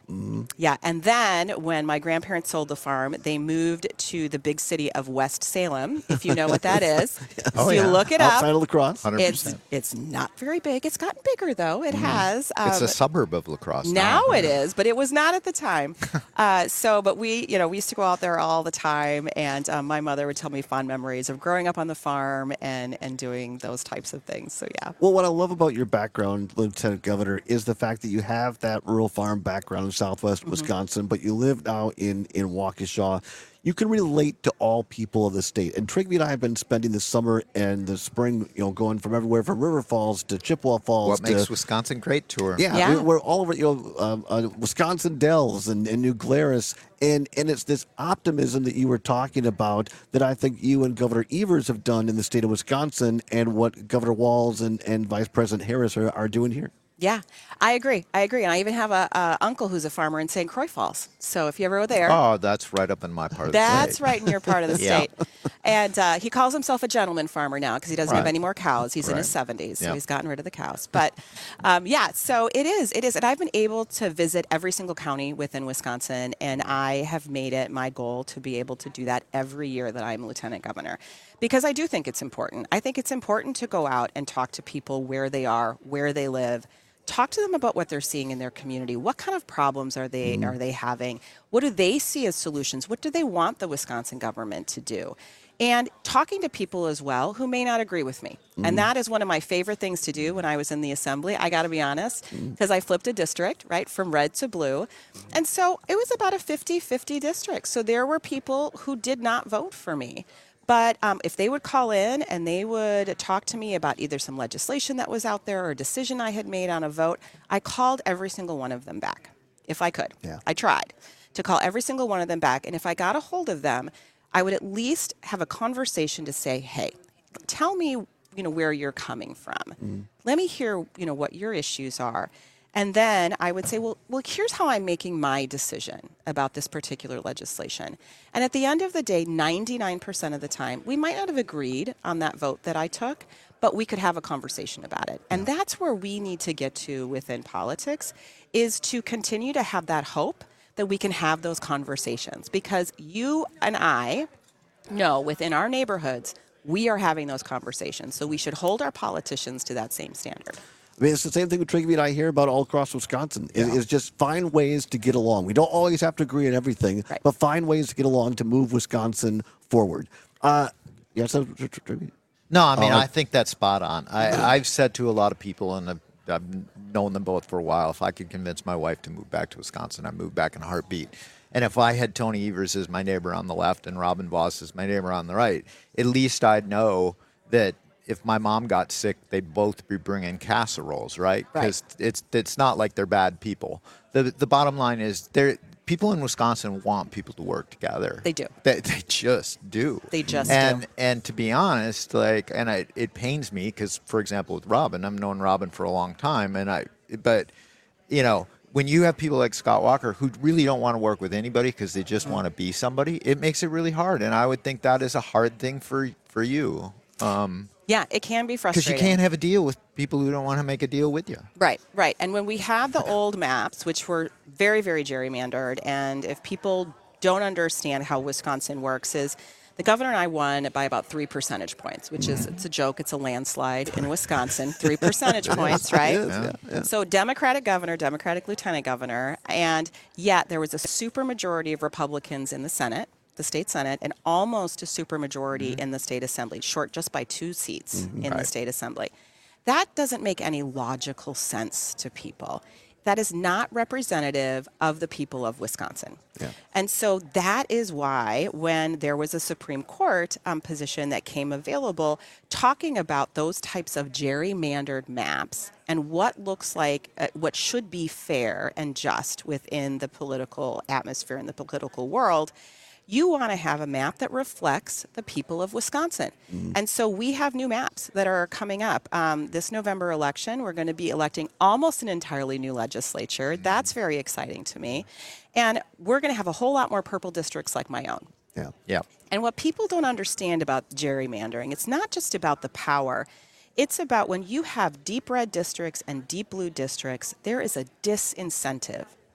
Mm. Yeah, and then when my grandparents sold the farm, they moved to the big city of West Salem, if you know what that is. Yes. If you look it up. Outside of La Crosse. one hundred percent. It's, it's not very big. It's gotten bigger, though. It Mhm. has. It's Um, a suburb of La Crosse. Now it is, but it was not at the time. uh, so, but we, you know, we used to go out there all the time, and um, my mother would tell me fond memories of growing up on the farm and, and doing those types of things. So, yeah. Well, what I love about your background, Lieutenant Governor, is the fact that you have that rural farm background in Southwest Mm-hmm. Wisconsin, but you live now in, in Waukesha. You can relate to all people of the state. And Trigby and I have been spending the summer and the spring, you know, going from everywhere from River Falls to Chippewa Falls. What makes to, Wisconsin great tour? Yeah, Yeah. We're, we're all over, you know, um, uh, Wisconsin Dells and, and New Glarus. And, and it's this optimism that you were talking about that I think you and Governor Evers have done in the state of Wisconsin, and what Governor Walz and, and Vice President Harris are, are doing here. Yeah, I agree. I agree. And I even have a, a uncle who's a farmer in Saint Croix Falls. So if you ever go there. Oh, that's right up in my part of the That's state. right in your part of the Yeah. state. And uh, he calls himself a gentleman farmer now because he doesn't have Right. any more cows. He's in his Right. seventies, so Yeah. he's gotten rid of the cows. But um, yeah, so it is. It is. And I've been able to visit every single county within Wisconsin, and I have made it my goal to be able to do that every year that I'm lieutenant governor. Because I do think it's important. I think it's important to go out and talk to people where they are, where they live. Talk to them about what they're seeing in their community. What kind of problems are they Mm-hmm. are they having? What do they see as solutions? What do they want the Wisconsin government to do? And talking to people as well who may not agree with me. Mm-hmm. And that is one of my favorite things to do when I was in the assembly. I got to be honest, because I flipped a district, right, from red to blue. And so it was about a fifty-fifty district. So there were people who did not vote for me. But um, if they would call in and they would talk to me about either some legislation that was out there or a decision I had made on a vote, I called every single one of them back, if I could. Yeah. I tried to call every single one of them back. And if I got a hold of them, I would at least have a conversation to say, hey, tell me, you know, where you're coming from. Let me hear, you know, what your issues are. And then I would say, well, well, here's how I'm making my decision about this particular legislation. And at the end of the day, ninety-nine percent of the time, we might not have agreed on that vote that I took, but we could have a conversation about it. And that's where we need to get to within politics, is to continue to have that hope that we can have those conversations. Because you and I know within our neighborhoods, we are having those conversations. So we should hold our politicians to that same standard. I mean, it's the same thing with Trigby and I hear about all across Wisconsin. Is, is just find ways to get along. We don't always have to agree on everything, Right. but find ways to get along to move Wisconsin forward. Uh, yes, uh, Tr- Tr- Trigby? No, I mean, Uh, I think that's spot on. I, I've said to a lot of people, and I've, I've known them both for a while, if I could convince my wife to move back to Wisconsin, I'd move back in a heartbeat. And if I had Tony Evers as my neighbor on the left and Robin Voss as my neighbor on the right, at least I'd know that if my mom got sick, they'd both be bringing casseroles, right? Because it's it's not like they're bad people. The the bottom line is, they're people in Wisconsin want people to work together. They do. They, they just do. They just and, do. And to be honest, like, and I, it pains me because, for example, with Robin, I've known Robin for a long time, and I, but, you know, when you have people like Scott Walker who really don't want to work with anybody because they just want to be somebody, it makes it really hard. And I would think that is a hard thing for for you. Um, Yeah, it can be because frustrating. you can't have a deal with people who don't want to make a deal with you. Right, right. And when we have the old maps, which were very, very gerrymandered, and if people don't understand how Wisconsin works, is the governor and I won by about three percentage points, which is, it's a joke, it's a landslide in Wisconsin, three percentage points, right? It is, yeah, yeah. So Democratic governor, Democratic lieutenant governor, and yet there was a supermajority of Republicans in the Senate, the state Senate, and almost a supermajority mm-hmm. in the state assembly, short just by two seats Mm-hmm. in Right. the state assembly. That doesn't make any logical sense to people. That is not representative of the people of Wisconsin. Yeah. And so that is why when there was a Supreme Court um, position that came available talking about those types of gerrymandered maps and what looks like, uh, what should be fair and just within the political atmosphere in the political world, you want to have a map that reflects the people of Wisconsin. Mm-hmm. And so we have new maps that are coming up. Um, this November election, we're going to be electing almost an entirely new legislature. Mm-hmm. That's very exciting to me. And we're going to have a whole lot more purple districts like my own. Yeah. Yeah. And what people don't understand about gerrymandering, it's not just about the power. It's about when you have deep red districts and deep blue districts, there is a disincentive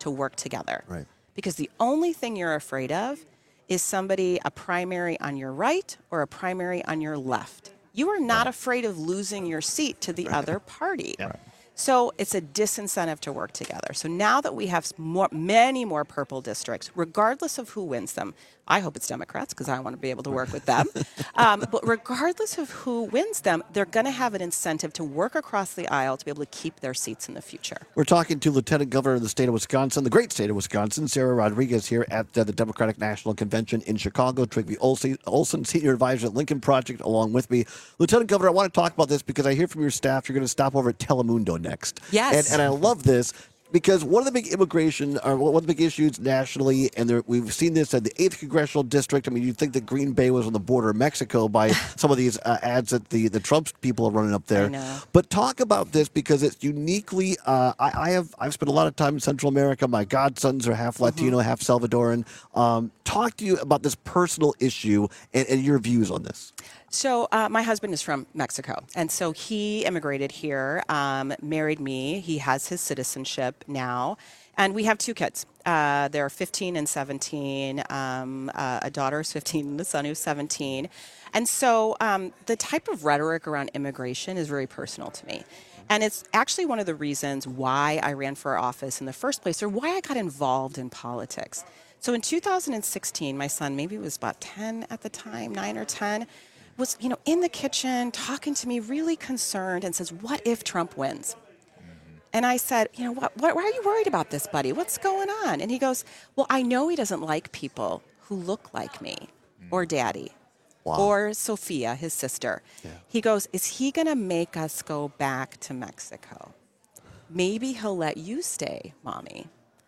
to work together. Right. Because the only thing you're afraid of is somebody, a primary on your right or a primary on your left. You are not afraid of losing your seat to the other party. Yeah. So it's a disincentive to work together. So now that we have more, many more purple districts, regardless of who wins them, I hope it's Democrats because I want to be able to work with them. um, but regardless of who wins them, they're going to have an incentive to work across the aisle to be able to keep their seats in the future. We're talking to Lieutenant Governor of the state of Wisconsin, the great state of Wisconsin, Sarah Rodriguez, here at uh, the Democratic National Convention in Chicago. Trygve Olsen, Olsen, Senior Advisor at Lincoln Project, along with me. Lieutenant Governor, I want to talk about this because I hear from your staff you're going to stop over at Telemundo next. Yes. And, and I love this. Because one of the big immigration, or one of the big issues nationally, and there, we've seen this at the eighth Congressional District. I mean, you'd think that Green Bay was on the border of Mexico by some of these uh, ads that the, the Trump people are running up there. I know. But talk about this because it's uniquely, uh, I, I have, I've spent a lot of time in Central America. My godsons are half Latino, mm-hmm. half Salvadoran. Um, talk to you about this personal issue and, and your views on this. So uh, my husband is from Mexico, and so he immigrated here, um, married me. He has his citizenship now, and we have two kids. Uh, they're fifteen and seventeen. Um, uh, a daughter is fifteen and a son who's seventeen. And so um, the type of rhetoric around immigration is very personal to me. And it's actually one of the reasons why I ran for office in the first place, or why I got involved in politics. So in two thousand sixteen, my son, maybe was about ten at the time, nine or ten, was, you know, in the kitchen talking to me, really concerned, and says, "What if Trump wins?" Mm-hmm. And I said, "You know, what, what? Why are you worried about this, buddy? What's going on?" And he goes, "Well, I know he doesn't like people who look like me, mm-hmm. or Daddy, wow. or Sophia, his sister." Yeah. He goes, "Is he going to make us go back to Mexico? Maybe he'll let you stay, Mommy."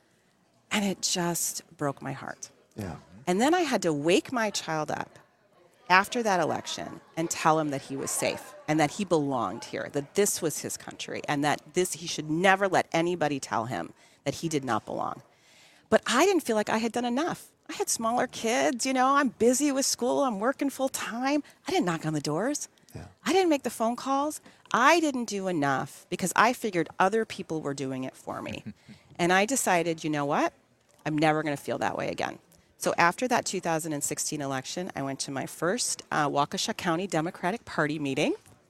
And it just broke my heart. Yeah. And then I had to wake my child up after that election and tell him that he was safe and that he belonged here, that this was his country, and that this he should never let anybody tell him that he did not belong. But I didn't feel like I had done enough. I had smaller kids, you know, I'm busy with school, I'm working full time. I didn't knock on the doors. Yeah. I didn't make the phone calls. I didn't do enough because I figured other people were doing it for me. And I decided, you know what? I'm never going to feel that way again. So after that two thousand sixteen election, I went to my first uh, Waukesha County Democratic Party meeting,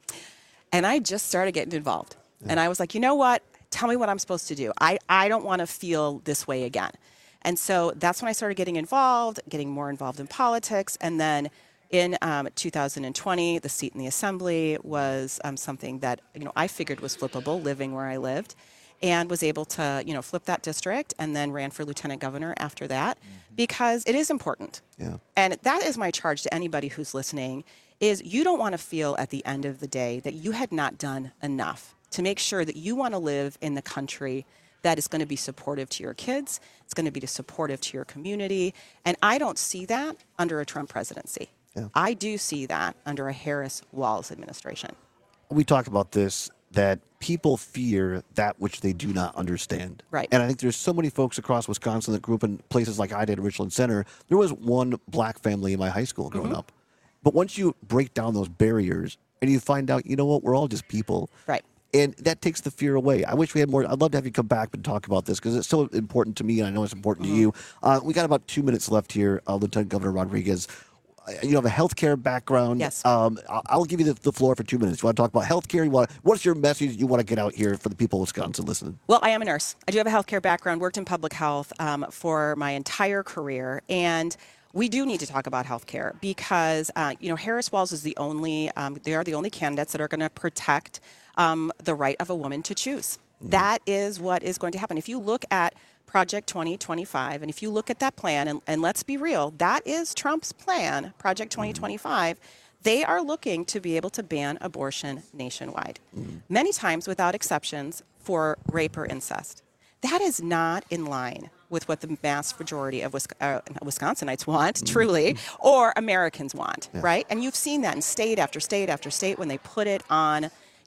and I just started getting involved. Yeah. And I was like, you know what? Tell me what I'm supposed to do. I, I don't want to feel this way again. And so that's when I started getting involved, getting more involved in politics. And then in um, two thousand twenty, the seat in the assembly was um, something that, you know, I figured was flippable, living where I lived, and was able to, you know, flip that district, and then ran for lieutenant governor after that, mm-hmm. because it is important. Yeah. And that is my charge to anybody who's listening, is you don't want to feel at the end of the day that you had not done enough to make sure that you want to live in the country that is going to be supportive to your kids, it's going to be supportive to your community. And I don't see that under a Trump presidency. Yeah. I do see that under a Harris-Walz administration. We talk about this, that people fear that which they do not understand. Right. And I think there's so many folks across Wisconsin that grew up in places like I did, Richland Center. There was one black family in my high school growing mm-hmm. up. But once you break down those barriers and you find out, you know what, we're all just people. Right. And that takes the fear away. I wish we had more. I'd love to have you come back and talk about this because it's so important to me, and I know it's important mm-hmm. to you. Uh, we got about two minutes left here, uh, Lieutenant Governor Rodriguez. You have a healthcare background. Yes. Um, I'll give you the, the floor for two minutes. You want to talk about healthcare? You want? What's your message you want to get out here for the people of Wisconsin listening? Well, I am a nurse. I do have a healthcare background. Worked in public health um, for my entire career, and we do need to talk about healthcare because uh, you know Harris-Walz is the only. Um, they are the only candidates that are going to protect um, the right of a woman to choose. Mm. That is what is going to happen. If you look at Project twenty twenty-five, and if you look at that plan, and, and let's be real, that is Trump's plan, Project twenty twenty-five, they are looking to be able to ban abortion nationwide, mm. many times without exceptions for rape or incest. That is not in line with what the mass majority of Wis- uh, Wisconsinites want, mm. truly, or Americans want, yeah. right? And you've seen that in state after state after state when they put it on,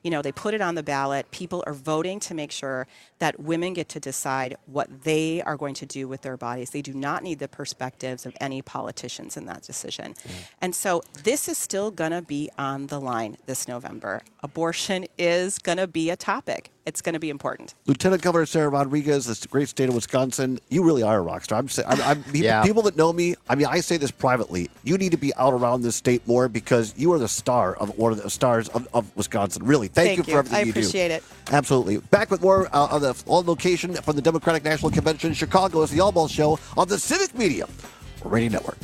You know, they put it on the ballot. People are voting to make sure that women get to decide what they are going to do with their bodies. They do not need the perspectives of any politicians in that decision. Mm. And so this is still going to be on the line this November. Abortion is going to be a topic. It's going to be important. Lieutenant Governor Sarah Rodriguez, this great state of Wisconsin, you really are a rock star. I'm, I'm, I'm people, Yeah. people that know me, I mean, I say this privately. You need to be out around this state more because you are the star of one of the stars of, of Wisconsin. Really, thank, Thank you for you. everything I you do. appreciate it. Absolutely. Back with more uh, on the on location from the Democratic National Convention in Chicago. It's the All Ball Show on the Civic Media Radio Network.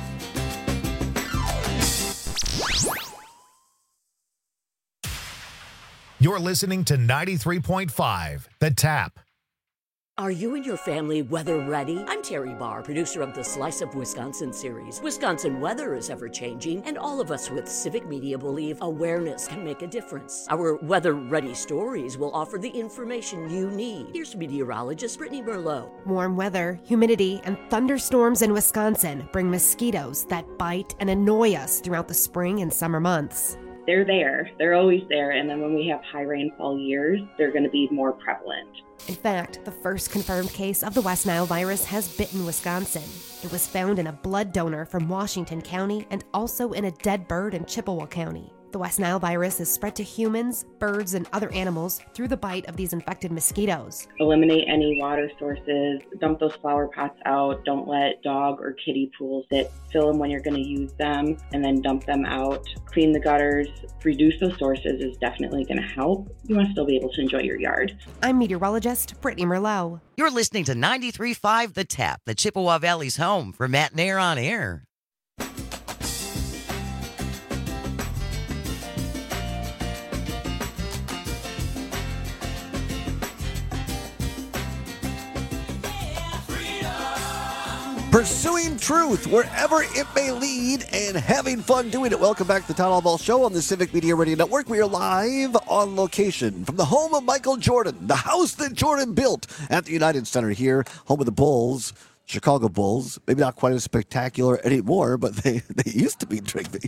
You're listening to ninety-three point five, The Tap. Are you and your family weather ready? I'm Terry Barr, producer of the Slice of Wisconsin series. Wisconsin weather is ever changing, and all of us with Civic Media believe awareness can make a difference. Our weather ready stories will offer the information you need. Here's meteorologist Brittany Merlot. Warm weather, humidity, and thunderstorms in Wisconsin bring mosquitoes that bite and annoy us throughout the spring and summer months. They're there. They're always there. And then when we have high rainfall years, they're going to be more prevalent. In fact, the first confirmed case of the West Nile virus has bitten Wisconsin. It was found in a blood donor from Washington County and also in a dead bird in Chippewa County. The West Nile virus is spread to humans, birds, and other animals through the bite of these infected mosquitoes. Eliminate any water sources, dump those flower pots out, don't let dog or kitty pools sit, fill them when you're going to use them, and then dump them out. Clean the gutters, reduce those sources is definitely going to help. You want to still be able to enjoy your yard. I'm meteorologist Brittany Merlot. You're listening to ninety-three point five The Tap, the Chippewa Valley's home for Matt and Air on Air. Pursuing truth wherever it may lead and having fun doing it. Welcome back to the Town Hall Ball Show on the Civic Media Radio Network. We are live on location from the home of Michael Jordan, the house that Jordan built at the United Center here, home of the Bulls, Chicago Bulls. Maybe not quite as spectacular anymore, but they, they used to be, Trigby.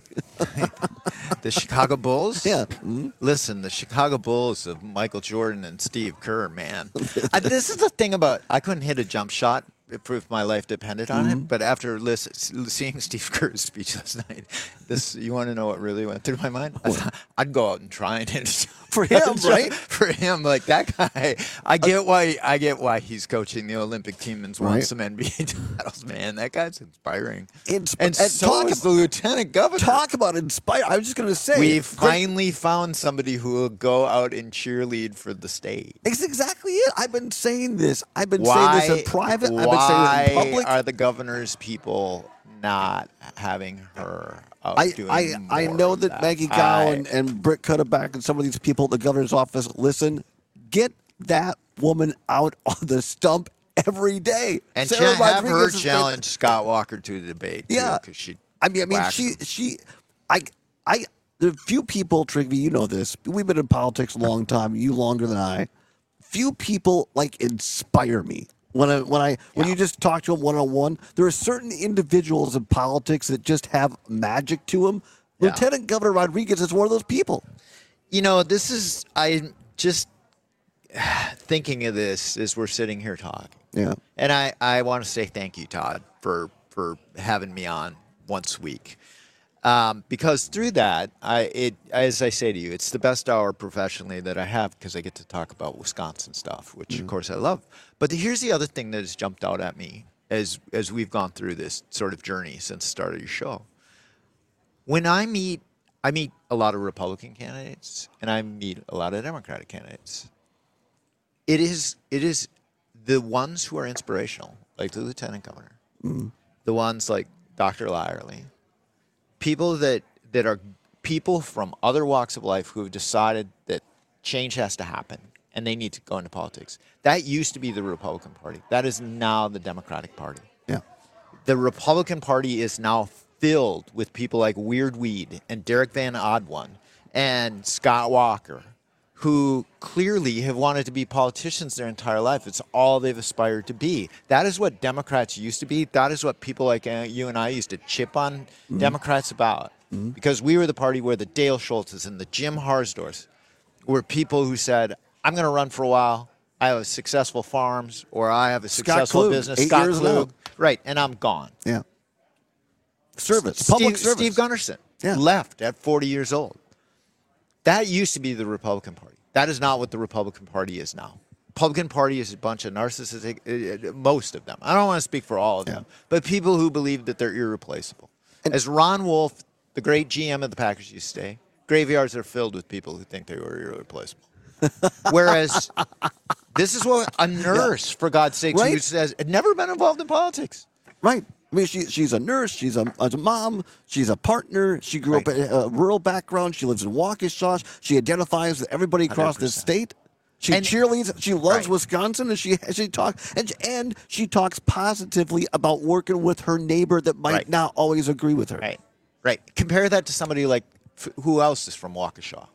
The Chicago Bulls? Yeah. Mm-hmm. Listen, the Chicago Bulls of Michael Jordan and Steve Kerr, man. I, this is the thing about, I couldn't hit a jump shot if my life depended on Mm-hmm. it. But after listen, seeing Steve Kerr's speech last night, this you want to know what really went through my mind? I thought, I'd go out and try and hit a jump. For him, right? For him, like that guy. I get why I get why he's coaching the Olympic team and won Right. some N B A titles. Man, that guy's inspiring. Insp- and, and so talk is the lieutenant governor. Talk about inspire. I was just going to say. We finally found somebody who will go out and cheerlead for the state. It's exactly it. I've been saying this. I've been Why, saying this in private. I've been why saying it in public. are the governor's people not having her out I, doing I, I more know of that, Maggie Gow and, and Britt Cuddeback and some of these people at the governor's office, listen, get that woman out on the stump every day. And Sarah cha- have her Rodriguez has been- challenge Scott Walker to the debate. too, Yeah. 'cause she I mean, I mean, whacked she, him. she, I, I, there are few people, Trigby, you know this. We've been in politics a long time. You longer than I. Few people like inspire me. When I, when I, when you just talk to them one on one, there are certain individuals in politics that just have magic to them. Yeah. Lieutenant Governor Rodriguez is one of those people. You know, this is I just thinking of this as we're sitting here talking. Yeah. And I, I want to say thank you, Todd, for for having me on once a week. Um, because through that, I it as I say to you, it's the best hour professionally that I have because I get to talk about Wisconsin stuff, which of course I love. But here's the other thing that has jumped out at me as as we've gone through this sort of journey since the start of your show. When I meet, I meet a lot of Republican candidates, and I meet a lot of Democratic candidates. It is it is the ones who are inspirational, like the lieutenant governor, Mm. the ones like Doctor Lyerly, people that that are people from other walks of life who have decided that change has to happen and they need to go into politics. That used to be the Republican Party. That is now the Democratic Party. Yeah. The Republican Party is now filled with people like Weird Weed and Derek Van Oddone and Scott Walker, who clearly have wanted to be politicians their entire life. It's all they've aspired to be. That is what Democrats used to be. That is what people like uh, you and I used to chip on Mm-hmm. Democrats about. Mm-hmm. Because we were the party where the Dale Schultzes and the Jim Harsdorfs, were people who said, I'm going to run for a while. I have successful farms, or I have a Scott successful Klug, business. eight Scott years Klug. now. Right, and I'm gone. Yeah. Service. Steve, Public service. Steve Gunderson Yeah. left at forty years old. That used to be the Republican Party. That is not what the Republican Party is now. Republican Party is a bunch of narcissistic, uh, uh, most of them. I don't want to speak for all of them, but people who believe that they're irreplaceable. As Ron Wolf, the great G M of the Packers, used to say, graveyards are filled with people who think they were irreplaceable. Whereas this is what a nurse, for God's sakes, who Right. says had never been involved in politics. Right. I mean, she, she's a nurse. She's a, a mom. She's a partner. She grew up in a rural background. She lives in Waukesha. She identifies with everybody across the state. She And- cheerleads. She loves Right. Wisconsin, and she she talks and and she talks positively about working with her neighbor that might Right. not always agree with her. Right. Right. Compare that to somebody like f- who else is from Waukesha?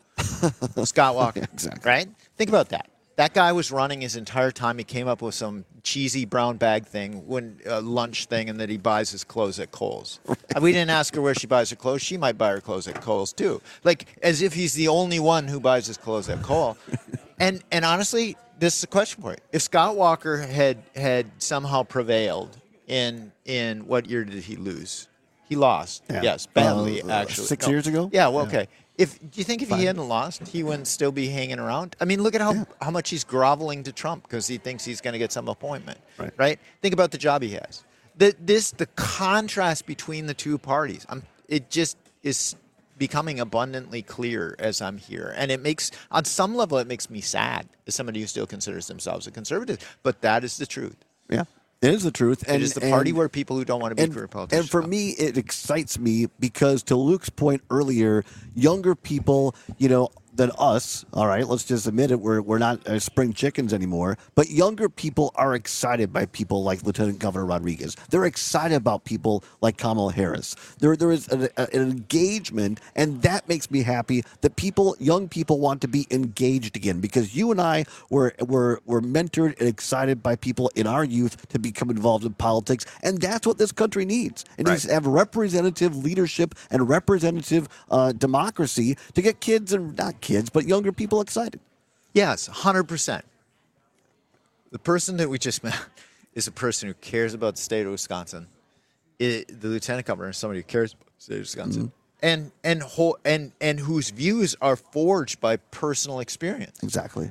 Scott Walker. Exactly. Right? Think about that. That guy was running his entire time. He came up with some cheesy brown bag thing, when uh, lunch thing, and that he buys his clothes at Kohl's. And we didn't ask her where she buys her clothes. She might buy her clothes at Kohl's too. Like as if he's the only one who buys his clothes at Kohl. and and honestly, this is a question for you. If Scott Walker had had somehow prevailed in in what year did he lose? He lost. Yeah. Yes, badly Uh, actually. six No. years ago? Yeah. Well, Yeah. okay. If do you think if Fine. he hadn't lost, he wouldn't still be hanging around? I mean, look at how, how much he's groveling to Trump because he thinks he's going to get some appointment. Right. Right. Think about the job he has. The this the contrast between the two parties. I'm, it just is becoming abundantly clear as I'm here, and it makes on some level it makes me sad as somebody who still considers themselves a conservative. But that is the truth. Yeah. It is the truth. And it is the party and- where people who don't want to be and, career politicians. and for me, it excites me because, to Luke's point earlier, younger people, you know, than us, all right, let's just admit it, we're, we're not uh, spring chickens anymore, but younger people are excited by people like Lieutenant Governor Rodriguez. They're excited about people like Kamala Harris. There, there is an, a, an engagement, and that makes me happy that people, young people want to be engaged again, because you and I were, were, were mentored and excited by people in our youth to become involved in politics, and that's what this country needs. It needs to have representative leadership and representative uh, democracy to get kids, and not kids, but younger people excited. Yes, one hundred percent. The person that we just met is a person who cares about the state of Wisconsin. It, the lieutenant governor is somebody who cares about the state of Wisconsin. Mm-hmm. And and whole, and and whose views are forged by personal experience. Exactly.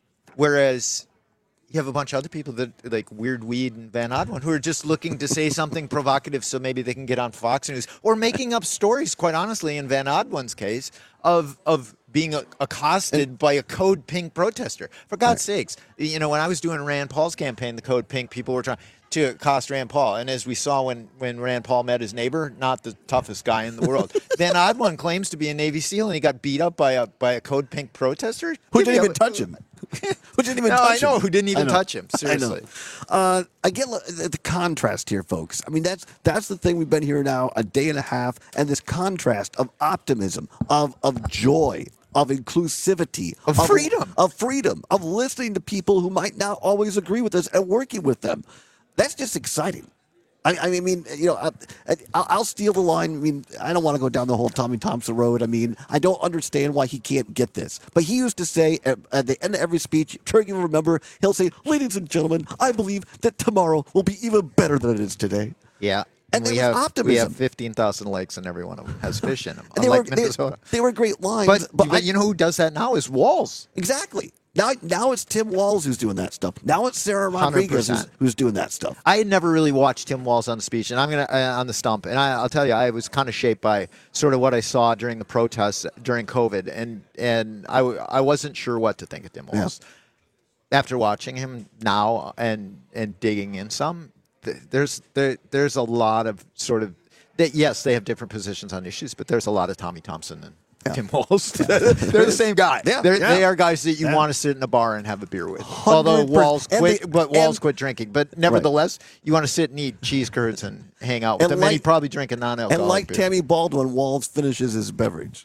Whereas you have a bunch of other people that like Weird Weed and Van Odwin who are just looking to say something provocative so maybe they can get on Fox News, or making up stories, quite honestly, in Van Odwin's case, of of being accosted by a Code Pink protester. For God's sakes, you know, when I was doing Rand Paul's campaign, the Code Pink people were trying to accost Rand Paul. And as we saw when, when Rand Paul met his neighbor, not the toughest guy in the world. Van Odwin claims to be a Navy SEAL, and he got beat up by a by a Code Pink protester. Who Give didn't me even a- touch him? Who didn't even No, touch him? I know, who didn't even I know. touch him, I know. seriously. Uh, I get lo- the the contrast here, folks. I mean, that's that's the thing. We've been here now a day and a half, and this contrast of optimism, of of joy, of inclusivity, Of freedom. of freedom, of listening to people who might not always agree with us and working with them. That's just exciting. I, I mean, you know, I, I, I'll steal the line. I mean, I don't want to go down the whole Tommy Thompson road. I mean, I don't understand why he can't get this. But he used to say at, at the end of every speech, sure you remember, he'll say, "Ladies and gentlemen, I believe that tomorrow will be even better than it is today." Yeah. And we there have was optimism. we have fifteen thousand lakes, and every one of them has fish in them. And they were, unlike they, Minnesota. they were great lines. But, but but I- you know who does that now is Walls. Exactly. Now, now it's Tim Walz who's doing that stuff. Now it's Sarah Rodriguez who's, one hundred percent. who's doing that stuff. I had never really watched Tim Walz on the speech, and I'm gonna uh, on the stump. And I, I'll tell you, I was kind of shaped by sort of what I saw during the protests during COVID, and and I, w- I wasn't sure what to think of Tim Walz. After watching him now and and digging in some, th- there's there there's a lot of sort of that. Yes, they have different positions on issues, but there's a lot of Tommy Thompson and Tim Walz. They're the same guy. Yeah, They're, yeah. They are guys that you Yeah. want to sit in a bar and have a beer with. one hundred Although percent. Walls And quit, they- but Walls and- quit drinking. But nevertheless, you want to sit and eat cheese curds and hang out with And him. like- and he'd probably drink a non-alcoholic And like beer. Tammy Baldwin, Walz finishes his beverage.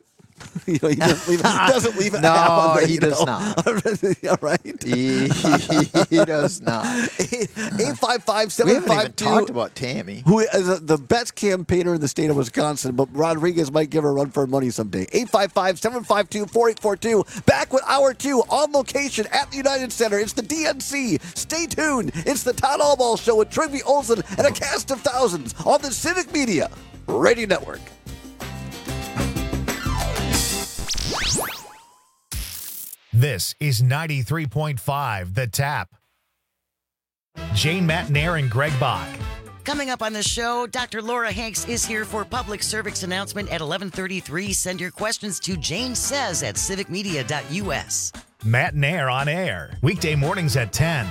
You know, he doesn't leave, he doesn't leave an no, app on the, he does know. not. Yeah, right? He, he does not. eight five five, We seven haven't even five two. talked about Tammy. Who is the best campaigner in the state of Wisconsin, but Rodriguez might give her a run for her money someday. eight five five, seven five two, four eight four two. Back with hour two on location at the United Center. It's the D N C. Stay tuned. It's the Todd Allball Show with Trygve Olsen and a cast of thousands on the Civic Media Radio Network. This is ninety-three point five The Tap. Jane Matnair and Greg Bach. Coming up on the show, Doctor Laura Hanks is here for public service announcement at eleven thirty-three. Send your questions to Jane Says at civic media dot U S. Matt Nair on air, weekday mornings at ten.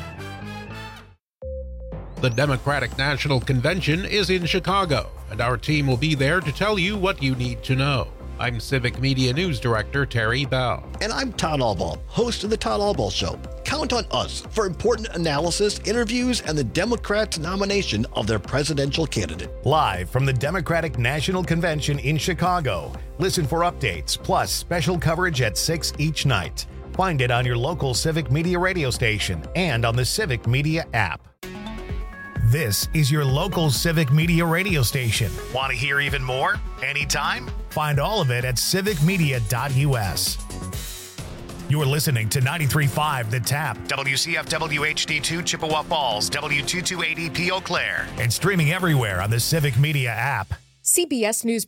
The Democratic National Convention is in Chicago, and our team will be there to tell you what you need to know. I'm Civic Media News Director Terry Bell. And I'm Todd Allball, host of the Todd Allball Show. Count on us for important analysis, interviews, and the Democrats' nomination of their presidential candidate. Live from the Democratic National Convention in Chicago. Listen for updates, plus special coverage at six each night. Find it on your local Civic Media radio station and on the Civic Media app. This is your local Civic Media radio station. Want to hear even more? Anytime? Find all of it at civic media dot U S. You're listening to ninety-three point five The Tap, W C F W H D two Chippewa Falls, W two two eight E P Eau Claire, and streaming everywhere on the Civic Media app. C B S News